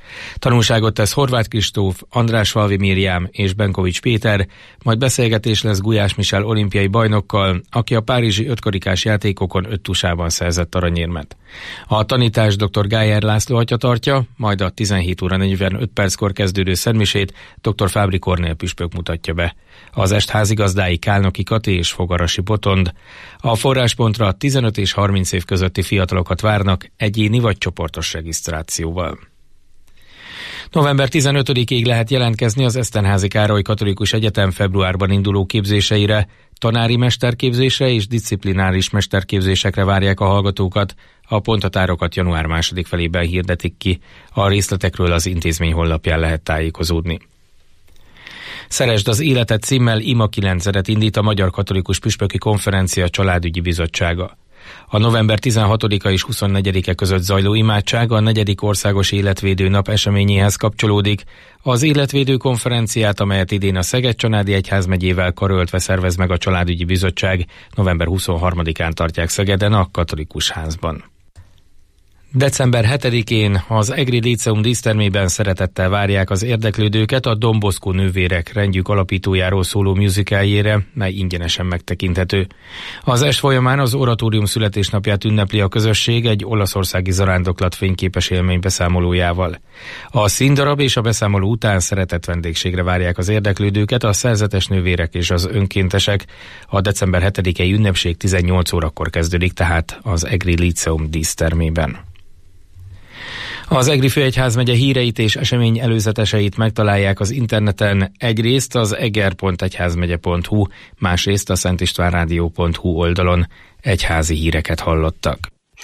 Tanulságot tesz Horváth Kristóf, Andrásfalvi Mirjám és Benkovics Péter, majd beszélgetés lesz Gulyás Michel olimpiai bajnokkal, aki a párizsi 5-karikás játékokon 5 tusában szerzett aranyérmet. A tanítás dr. Gájer László atya tartja, majd a 17 óra 45 perckor kezdődő szentmisét dr. Fábri Kornél püspök mutatja be. Az est házigazdái Kálnoki Kati és Fogarasi Botond. A forráspontra 15 és 30 év közötti fiatalokat várnak egyéni vagy csoportos regisztrációval. November 15-ig lehet jelentkezni az Eszterházy Károly Katolikus Egyetem februárban induló képzéseire. Tanári mesterképzésre és diszciplináris mesterképzésekre várják a hallgatókat. A pontatárokat január 2. felében hirdetik ki. A részletekről az intézmény honlapján lehet tájékozódni. Szeresd az életet címmel ima 9-et indít a Magyar Katolikus Püspöki Konferencia Családügyi Bizottsága. A november 16-a és 24-e között zajló imádság a 4. Országos Életvédő Nap eseményéhez kapcsolódik. Az életvédő konferenciát, amelyet idén a Szeged-Csanádi Egyházmegyével karöltve szervez meg a Családügyi Bizottság, november 23-án tartják Szegeden a Katolikus Házban. December 7-én az Egri Líceum dísztermében szeretettel várják az érdeklődőket a Don Bosco nővérek rendjük alapítójáról szóló musicaljére, mely ingyenesen megtekinthető. Az est folyamán az oratórium születésnapját ünnepli a közösség egy olaszországi zarándoklat fényképes élmény beszámolójával. A színdarab és a beszámoló után szeretett vendégségre várják az érdeklődőket a szerzetes nővérek és az önkéntesek. A december 7-i ünnepség 18 órakor kezdődik, tehát az Egri Líceum dísztermében. Az Egri Főegyházmegye híreit és esemény előzeteseit megtalálják az interneten, egyrészt az eger.egyházmegye.hu, másrészt a szentistvánrádió.hu oldalon. Egyházi híreket hallottak.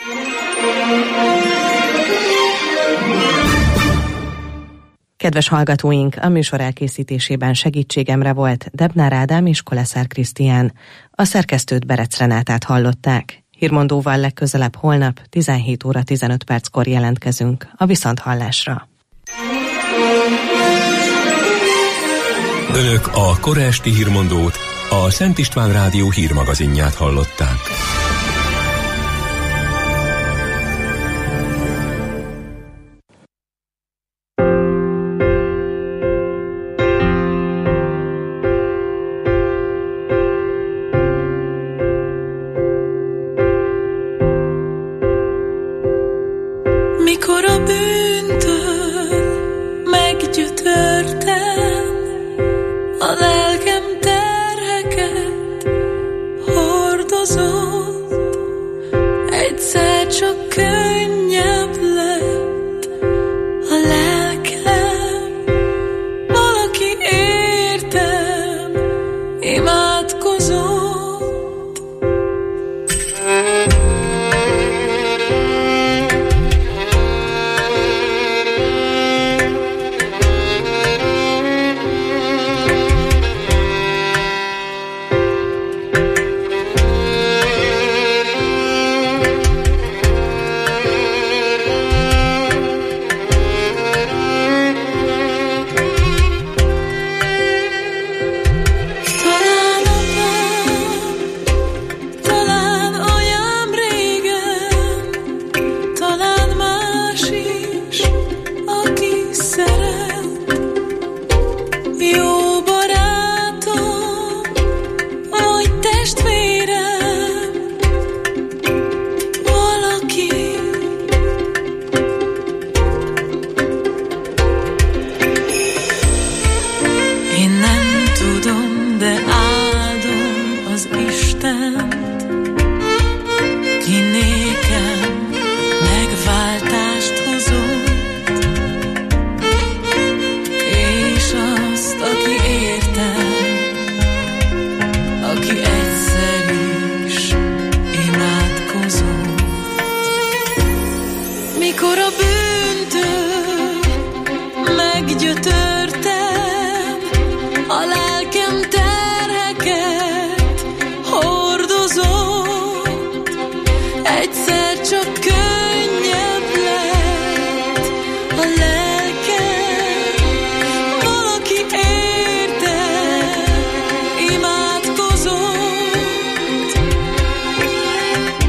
Kedves hallgatóink, a műsor elkészítésében segítségemre volt Debnár Ádám és Koleszár Krisztián. A szerkesztőt Berec Renátát hallották. Hírmondóval legközelebb holnap 17 óra 15 perckor jelentkezünk a viszonthallásra. Önök a kora esti hírmondót, a Szent István Rádió hírmagazinját hallották.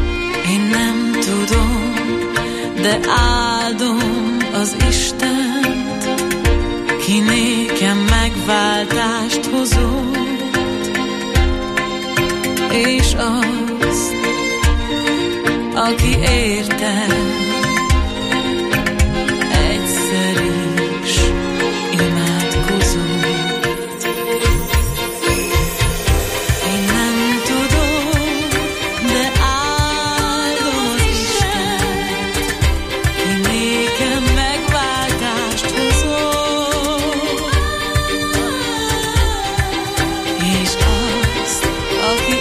De áldom az Isten. imádkozót, és azt, aki érted, egyszer is imádkozót. Én nem tudom, de áldom az Istent, ki nékem megváltást hozott, és azt, aki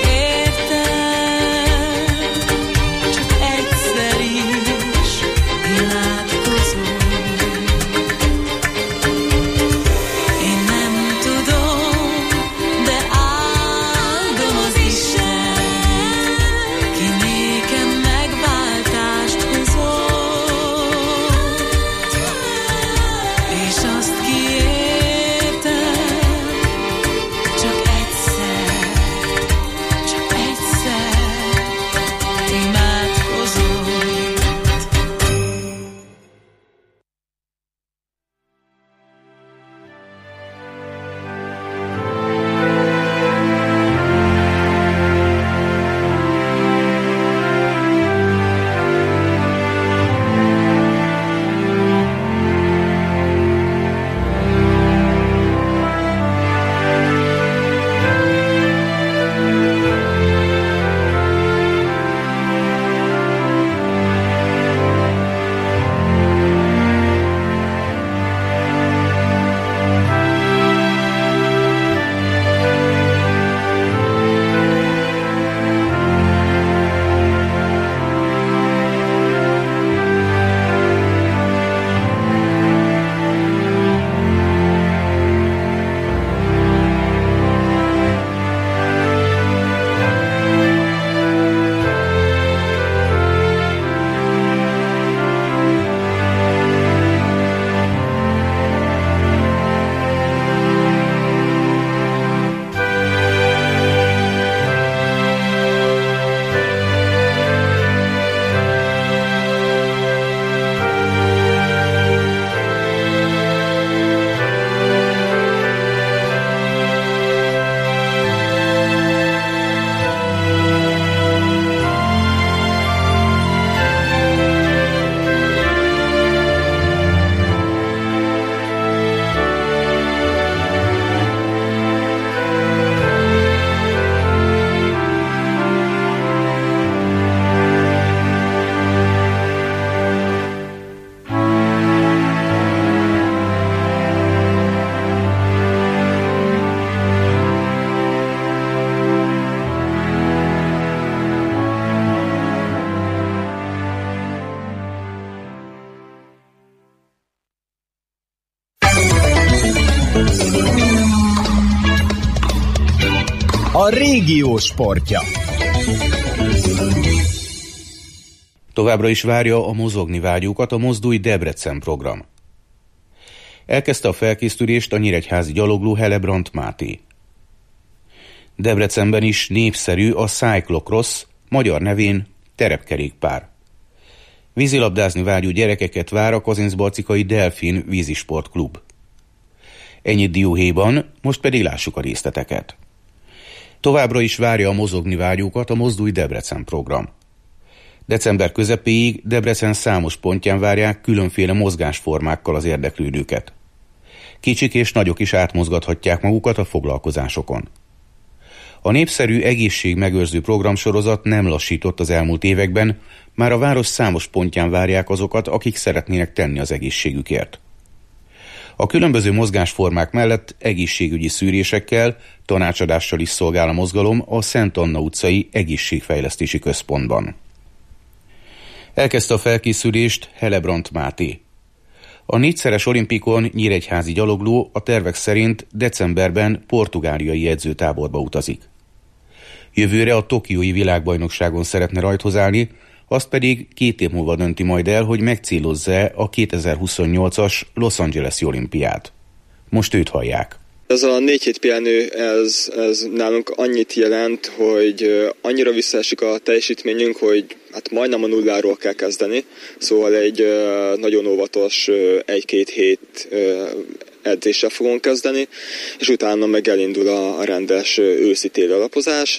A régió sportja. Továbbra is várja a mozogni vágyókat a Mozdulj Debrecen program. Elkezdte a felkészülést a nyíregyházi gyalogló Helebrant Máté. Debrecenben is népszerű a cyclocross, magyar nevén terepkerékpár. Vízilabdázni vágyó gyerekeket vár a Kazincbarcikai Delfin vízisportklub. Ennyit dióhéjban, most pedig lássuk a részleteket. Továbbra is várja a mozogni vágyókat a Mozdulj Debrecen program. December közepéig Debrecen számos pontján várják különféle mozgásformákkal az érdeklődőket. Kicsik és nagyok is átmozgathatják magukat a foglalkozásokon. A népszerű egészségmegőrző programsorozat nem lassított az elmúlt években, már a város számos pontján várják azokat, akik szeretnének tenni az egészségükért. A különböző mozgásformák mellett egészségügyi szűrésekkel, tanácsadással is szolgál a mozgalom a Szent Anna utcai egészségfejlesztési központban. Elkezdte a felkészülést Helebrant Máté. A 4-szeres olimpikon nyíregyházi gyalogló a tervek szerint decemberben portugáliai edzőtáborba utazik. Jövőre a tokiói világbajnokságon szeretne rajthoz állni, azt pedig 2 év múlva dönti majd el, hogy megcélozza a 2028-as Los Angeles-i olimpiát. Most őt hallják. Ez a 4 hét pihenő, ez nálunk annyit jelent, hogy annyira visszaesik a teljesítményünk, hogy hát majdnem a nulláról kell kezdeni. Szóval egy nagyon óvatos 1-2 hét edzéssel fogunk kezdeni, és utána meg elindul a rendes őszi-téli alapozás.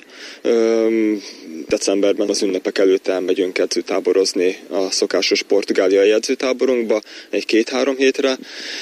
Decemberben az ünnepek előtt elmegyünk edzőtáborozni a szokásos portugáliai edzőtáborunkba egy 2-3 hétre.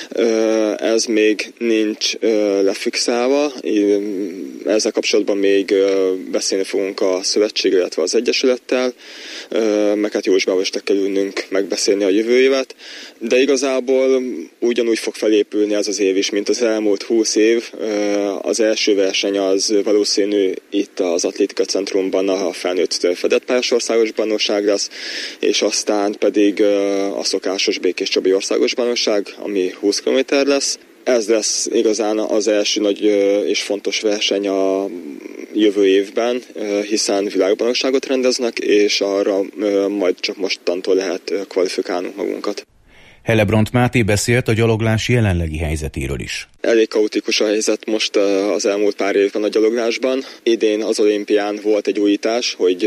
Ez még nincs lefixálva, ezzel kapcsolatban még beszélni fogunk a szövetség, illetve az egyesülettel, meg hát Józsbával is kell ülnünk megbeszélni a jövő évet, de igazából ugyanúgy fog felépülni ez az év is, mint az elmúlt 20 év. Az első verseny az valószínű itt az Atlétika Centrumban a felnőtt fedett pályás országos bajnokság lesz, és aztán pedig a szokásos Békés Csabai országos bajnokság, ami 20 km lesz. Ez lesz igazán az első nagy és fontos verseny a jövő évben, hiszen világbajnokságot rendeznek, és arra majd csak mostantól lehet kvalifikálnunk magunkat. Helebrant Máté beszélt a gyaloglás jelenlegi helyzetéről is. Elég kaotikus a helyzet most az elmúlt pár évben a gyaloglásban. Idén az olimpián volt egy újítás, hogy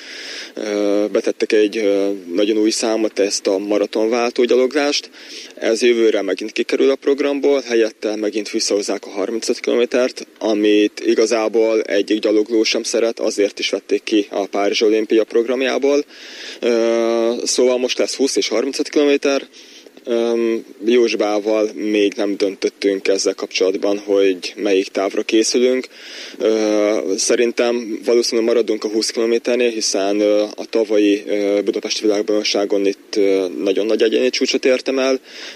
betettek egy nagyon új számot, ezt a maratonváltó gyaloglást. Ez jövőre megint kikerül a programból, helyette megint visszahozzák a 35 kilométert, amit igazából egyik gyalogló sem szeret, azért is vették ki a Párizsi olimpia programjából. Szóval most lesz 20 és 35 kilométer. Józsbával még nem döntöttünk ezzel kapcsolatban, hogy melyik távra készülünk. Szerintem valószínűleg maradunk a 20 kilométernél, hiszen a tavalyi Budapesti világbajnokságon itt nagyon nagy egyéni csúcsot értem el,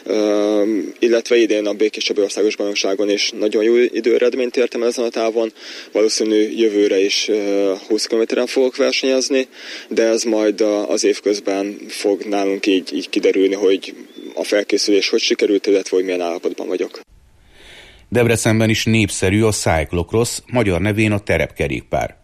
illetve idén a Békés Csabai országos bajnokságon is nagyon jó időeredményt értem el ezen a távon. Valószínű jövőre is 20 kilométeren fogok versenyezni, de ez majd az év közben fog nálunk így kiderülni, hogy a felkészülés hogy sikerült, illetve hogy milyen állapotban vagyok. Debrecenben is népszerű a cyclocross, magyar nevén a terepkerékpár.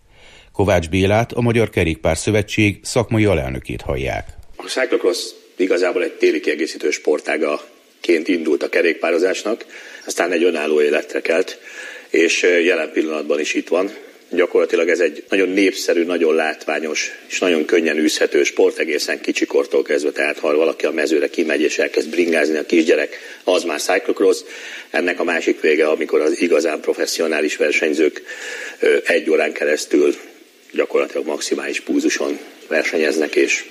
Kovács Bélát, a Magyar Kerékpár Szövetség szakmai alelnökét hallják. A cyclocross igazából egy téli kiegészítő sportágaként indult a kerékpározásnak, aztán egy önálló életre kelt, és jelen pillanatban is itt van. Gyakorlatilag ez egy nagyon népszerű, nagyon látványos és nagyon könnyen űzhető sport egészen kicsikortól kezdve, tehát ha valaki a mezőre kimegy és elkezd bringázni a kisgyerek, az már cyclocross. Ennek a másik vége, amikor az igazán professzionális versenyzők 1 órán keresztül gyakorlatilag maximális pulzuson versenyeznek, és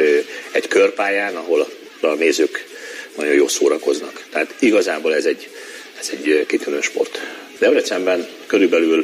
egy körpályán, ahol a nézők nagyon jól szórakoznak. Tehát igazából ez egy kitűnő sport. Debrecenben körülbelül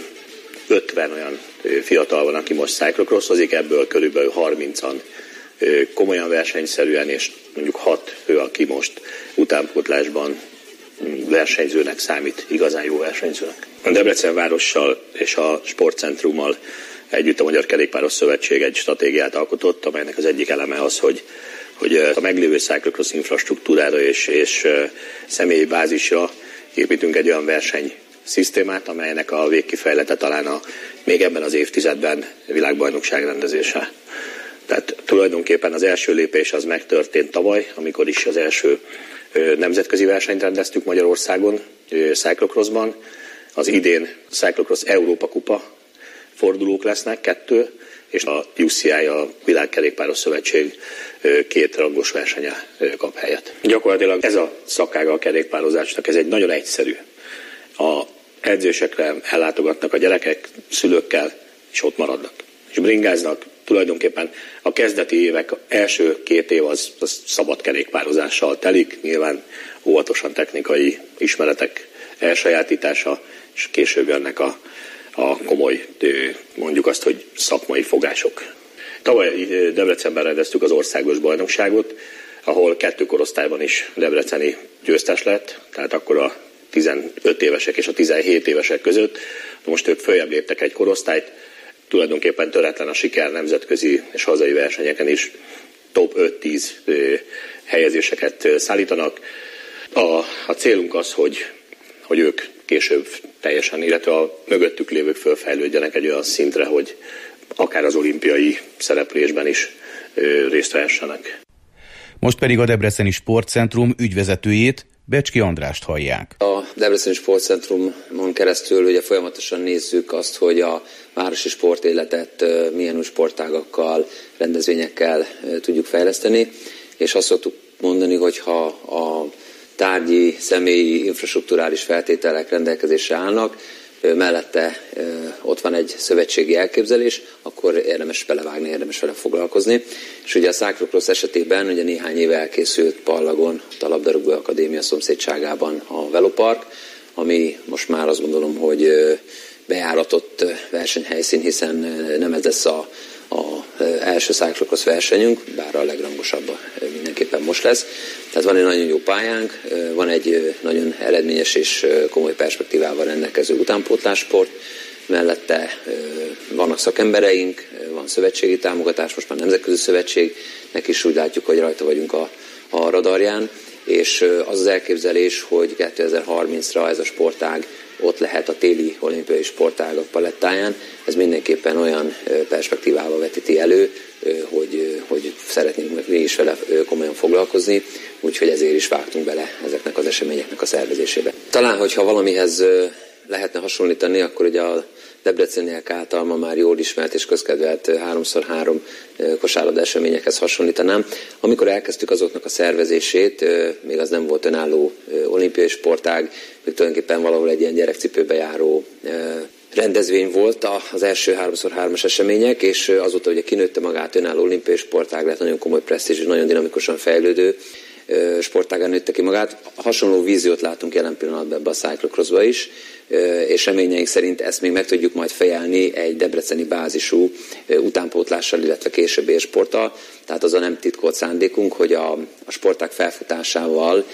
50 olyan fiatal van, aki most cyclocrossozik, ebből körülbelül 30-an komolyan versenyszerűen, és mondjuk 6 fő, aki most utánpótlásban versenyzőnek számít, igazán jó versenyzőnek. A Debrecen várossal és a sportcentrummal együtt a Magyar Kerékpáros Szövetség egy stratégiát alkotott, amelynek az egyik eleme az, hogy a meglévő cyclocross infrastruktúrára és személyi bázisra építünk egy olyan versenyszisztémát, amelynek a végkifejlete talán még ebben az évtizedben világbajnokság rendezése. Tehát tulajdonképpen az első lépés az megtörtént tavaly, amikor is az első nemzetközi versenyt rendeztük Magyarországon, cyclocrossban. Az idén Cyclocross Európa Kupa fordulók lesznek, 2, és a UCI, a Világkerékpáros Szövetség 2 rangos versenye kap helyet. Gyakorlatilag ez a szakága a kerékpározásnak, ez egy nagyon egyszerű. A edzésekre ellátogatnak a gyerekek szülőkkel, és ott maradnak. És bringáznak. Tulajdonképpen a kezdeti évek, első 2 év az szabad kerékpározással telik, nyilván óvatosan technikai ismeretek elsajátítása, és később jönnek a komoly, mondjuk azt, hogy szakmai fogások. Tavaly Debrecenben rendeztük az országos bajnokságot, ahol 2 korosztályban is debreceni győztes lett, tehát akkor a 15 évesek és a 17 évesek között. Most ők följebb léptek egy korosztályt, tulajdonképpen töretlen a siker nemzetközi és hazai versenyeken is top 5-10 helyezéseket szállítanak. A célunk az, hogy ők később teljesen, illetve a mögöttük lévők fölfejlődjenek egy olyan szintre, hogy akár az olimpiai szereplésben is részt vehessenek. Most pedig a Debreceni Sportcentrum ügyvezetőjét, Becski Andrást hallják. A Debreceni Sportcentrumon keresztül ugye folyamatosan nézzük azt, hogy a városi sportéletet milyen új sportágakkal, rendezvényekkel tudjuk fejleszteni, és azt szoktuk mondani, hogy ha a tárgyi, személyi, infrastrukturális feltételek rendelkezésre állnak, mellette ott van egy szövetségi elképzelés, akkor érdemes belevágni, érdemes vele foglalkozni. És ugye a Cyclocross esetében ugye néhány éve elkészült Pallagon, a Labdarúgó Akadémia szomszédságában a velopark, ami most már azt gondolom, hogy bejáratott versenyhelyszín, hiszen nem ez lesz a első Cyclocross versenyünk, bár a legrangosabb mindenképpen most lesz. Tehát van egy nagyon jó pályánk, van egy nagyon eredményes és komoly perspektívával rendelkező utánpótlássport, mellette vannak szakembereink, van szövetségi támogatás, most már nemzetközi szövetségnek is úgy látjuk, hogy rajta vagyunk a radarján, és az az elképzelés, hogy 2030-ra ez a sportág ott lehet a téli olimpiai sportágak palettáján. Ez mindenképpen olyan perspektívával vetíti elő, hogy szeretnénk mi is vele komolyan foglalkozni, úgyhogy ezért is vágtunk bele ezeknek az eseményeknek a szervezésébe. Talán, hogyha valamihez lehetne hasonlítani, akkor ugye a debreceniek által ma már jól ismert és közkedvelt 3x3 kosárlabda eseményekhez hasonlítanám. Amikor elkezdtük azoknak a szervezését, még az nem volt önálló olimpiai sportág, még tulajdonképpen valahol egy ilyen gyerekcipőbe járó rendezvény volt az első 3x3-as események, és azóta ugye kinőtte magát, önálló olimpiai sportág lett, nagyon komoly presztízs, nagyon dinamikusan fejlődő sportágán nőtte ki magát. Hasonló víziót látunk jelen pillanatban ebbe a Cyclocrossba is, és reményeink szerint ezt még meg tudjuk majd fejelni egy debreceni bázisú utánpótlással, illetve később élsporttal. Tehát az a nem titkolt szándékunk, hogy a sportág felfutásával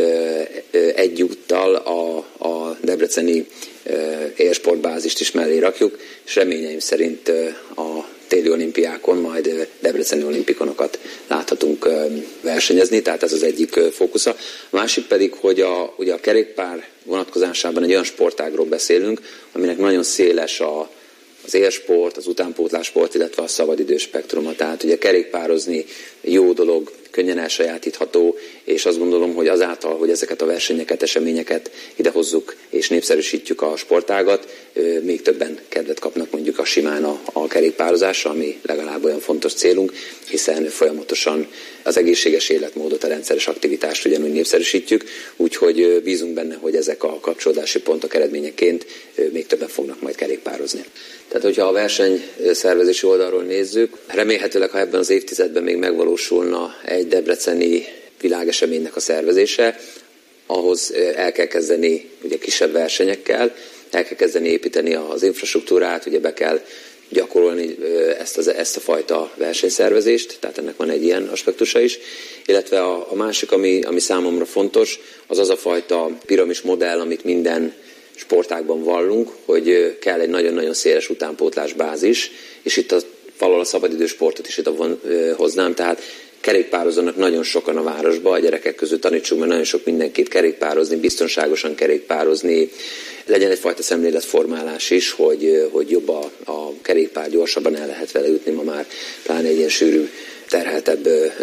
egyúttal a debreceni élsportbázist is mellé rakjuk, és reményeim szerint a téli olimpiákon majd debreceni olimpikonokat láthatunk versenyezni, tehát ez az egyik fókusza. A másik pedig, hogy ugye a kerékpár vonatkozásában egy olyan sportágról beszélünk, aminek nagyon széles az élsport, az utánpótlássport, illetve a szabadidős spektruma. Tehát ugye kerékpározni jó dolog, könnyen elsajátítható, és azt gondolom, hogy azáltal, hogy ezeket a versenyeket, eseményeket idehozzuk és népszerűsítjük a sportágat, még többen kedvet kapnak mondjuk a simán a kerékpározásra, ami legalább olyan fontos célunk, hiszen folyamatosan az egészséges életmódot, a rendszeres aktivitást ugyanúgy népszerűsítjük, úgyhogy bízunk benne, hogy ezek a kapcsolódási pontok eredményeként még többen fognak majd kerékpározni. Tehát, hogyha a versenyszervezési oldalról nézzük, remélhetőleg, ha ebben az évtizedben még megvalósulna egy debreceni világeseménynek a szervezése, ahhoz el kell kezdeni ugye kisebb versenyekkel, el kell kezdeni építeni az infrastruktúrát, ugye be kell gyakorolni ezt a fajta versenyszervezést, tehát ennek van egy ilyen aspektusa is, illetve a másik, ami számomra fontos, az a fajta piramis modell, amit minden sportágban vallunk, hogy kell egy nagyon-nagyon széles utánpótlásbázis, és itt valahol a szabadidős sportot is ide hoznám, tehát kerékpározzanak nagyon sokan a városba, a gyerekek közül tanítsunk meg nagyon sok mindenkit kerékpározni, biztonságosan kerékpározni, legyen egyfajta szemléletformálás is, hogy jobb a kerékpár, gyorsabban el lehet vele jutni ma már, pláne egy ilyen sűrű, terheltebb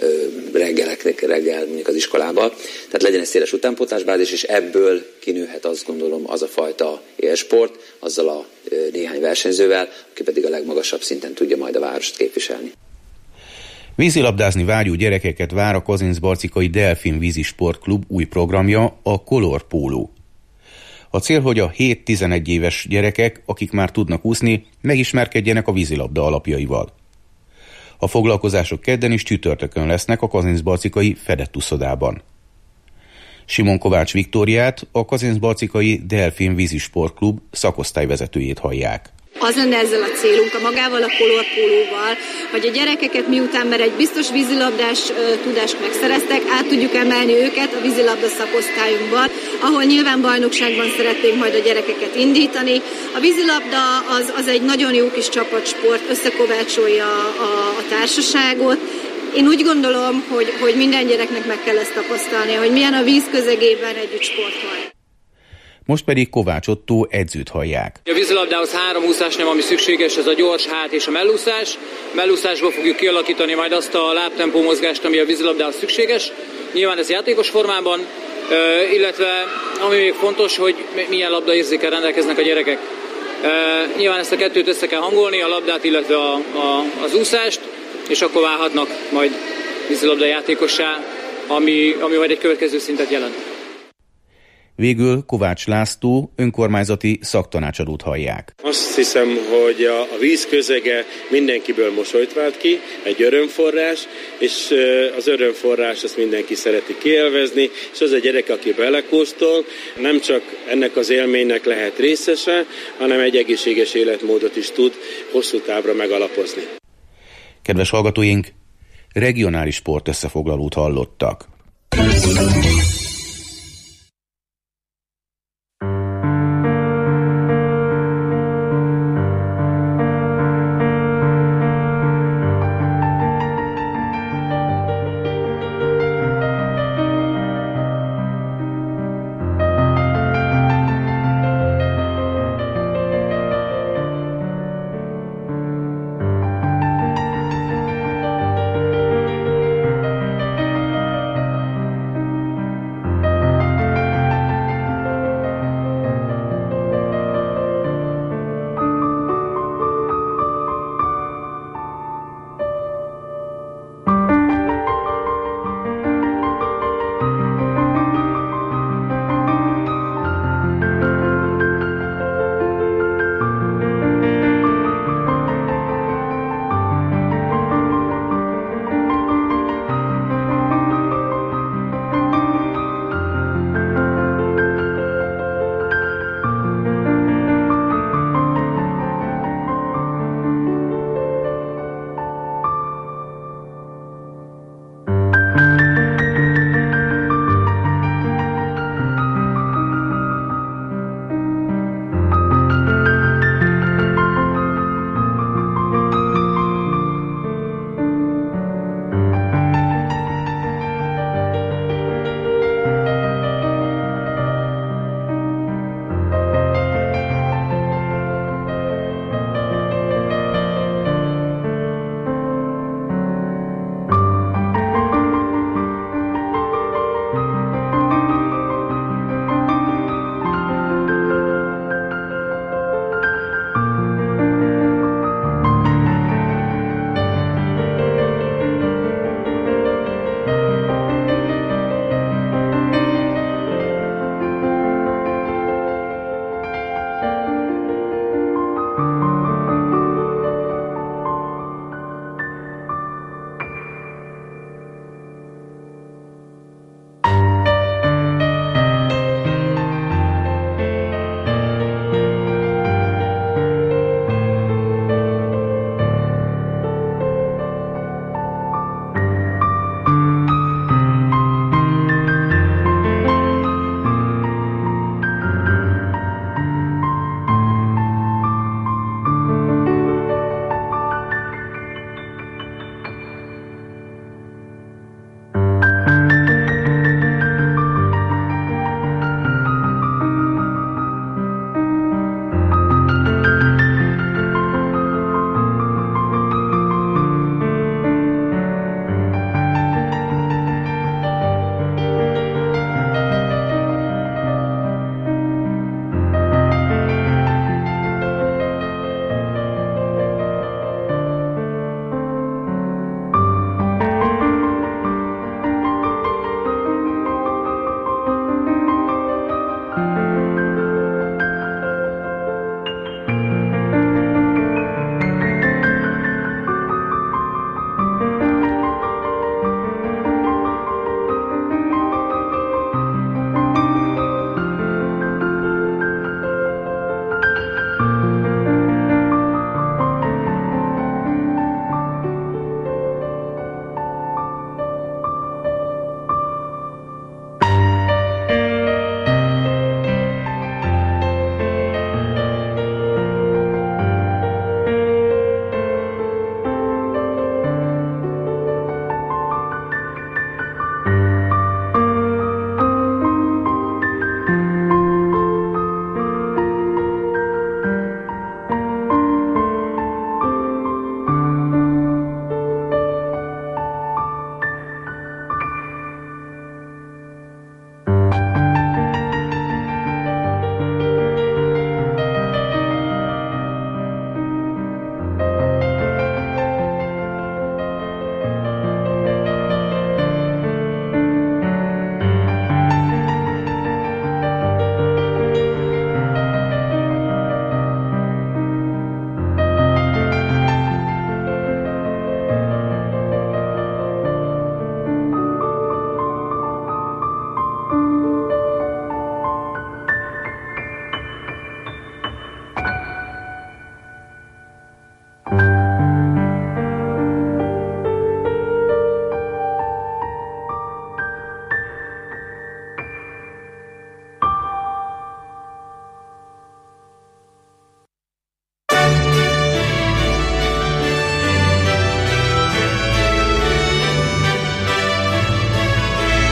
reggel mondjuk az iskolába. Tehát legyen egy széles utánpótlásbázis, és ebből kinőhet azt gondolom az a fajta élsport, azzal a néhány versenyzővel, aki pedig a legmagasabb szinten tudja majd a várost képviselni. Vízilabdázni vágyó gyerekeket vár a Kazincbarcikai Delfin vízisportklub új programja, a Color Polo. A cél, hogy a 7-11 éves gyerekek, akik már tudnak úszni, megismerkedjenek a vízilabda alapjaival. A foglalkozások kedden és csütörtökön lesznek a Kazincbarcikai fedett uszodában. Simon Kovács Viktóriát, a Kazincbarcikai Delfin vízisportklub szakosztályvezetőjét hallják. Az lenne ezzel a célunk, magával a Color Pólóval, hogy a gyerekeket miután már egy biztos vízilabdás tudást megszereztek, át tudjuk emelni őket a vízilabda szakosztályunkban, ahol nyilván bajnokságban szeretnénk majd a gyerekeket indítani. A vízilabda az egy nagyon jó kis csapatsport, összekovácsolja a társaságot. Én úgy gondolom, hogy minden gyereknek meg kell ezt tapasztalnia, hogy milyen a víz közegében együtt sportolni. Most pedig Kovács Ottó edzőt hallják. A vízilabdához 3 úszásnyom, ami szükséges, ez a gyors hát és a mellúszás. Mellúszásból fogjuk kialakítani majd azt a lábtempó mozgást, ami a vízilabdához szükséges. Nyilván ez játékos formában, illetve ami még fontos, hogy milyen labdaérzékkel rendelkeznek a gyerekek. Nyilván ezt a kettőt össze kell hangolni, a labdát, illetve az úszást, és akkor válhatnak majd vízilabda játékossá, ami majd egy következő szintet jelent. Végül Kovács László önkormányzati szaktanácsadót hallják. Azt hiszem, hogy a víz közege mindenkiből mosolyt vált ki, egy örömforrás, és az örömforrás azt mindenki szereti kiélvezni, és az a gyerek, aki belekóstol, nem csak ennek az élménynek lehet részese, hanem egy egészséges életmódot is tud hosszú távra megalapozni. Kedves hallgatóink, regionális sport összefoglalót hallottak.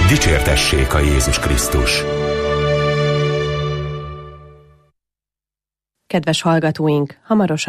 Dicsértessék a Jézus Krisztus. Kedves hallgatóink, hamarosan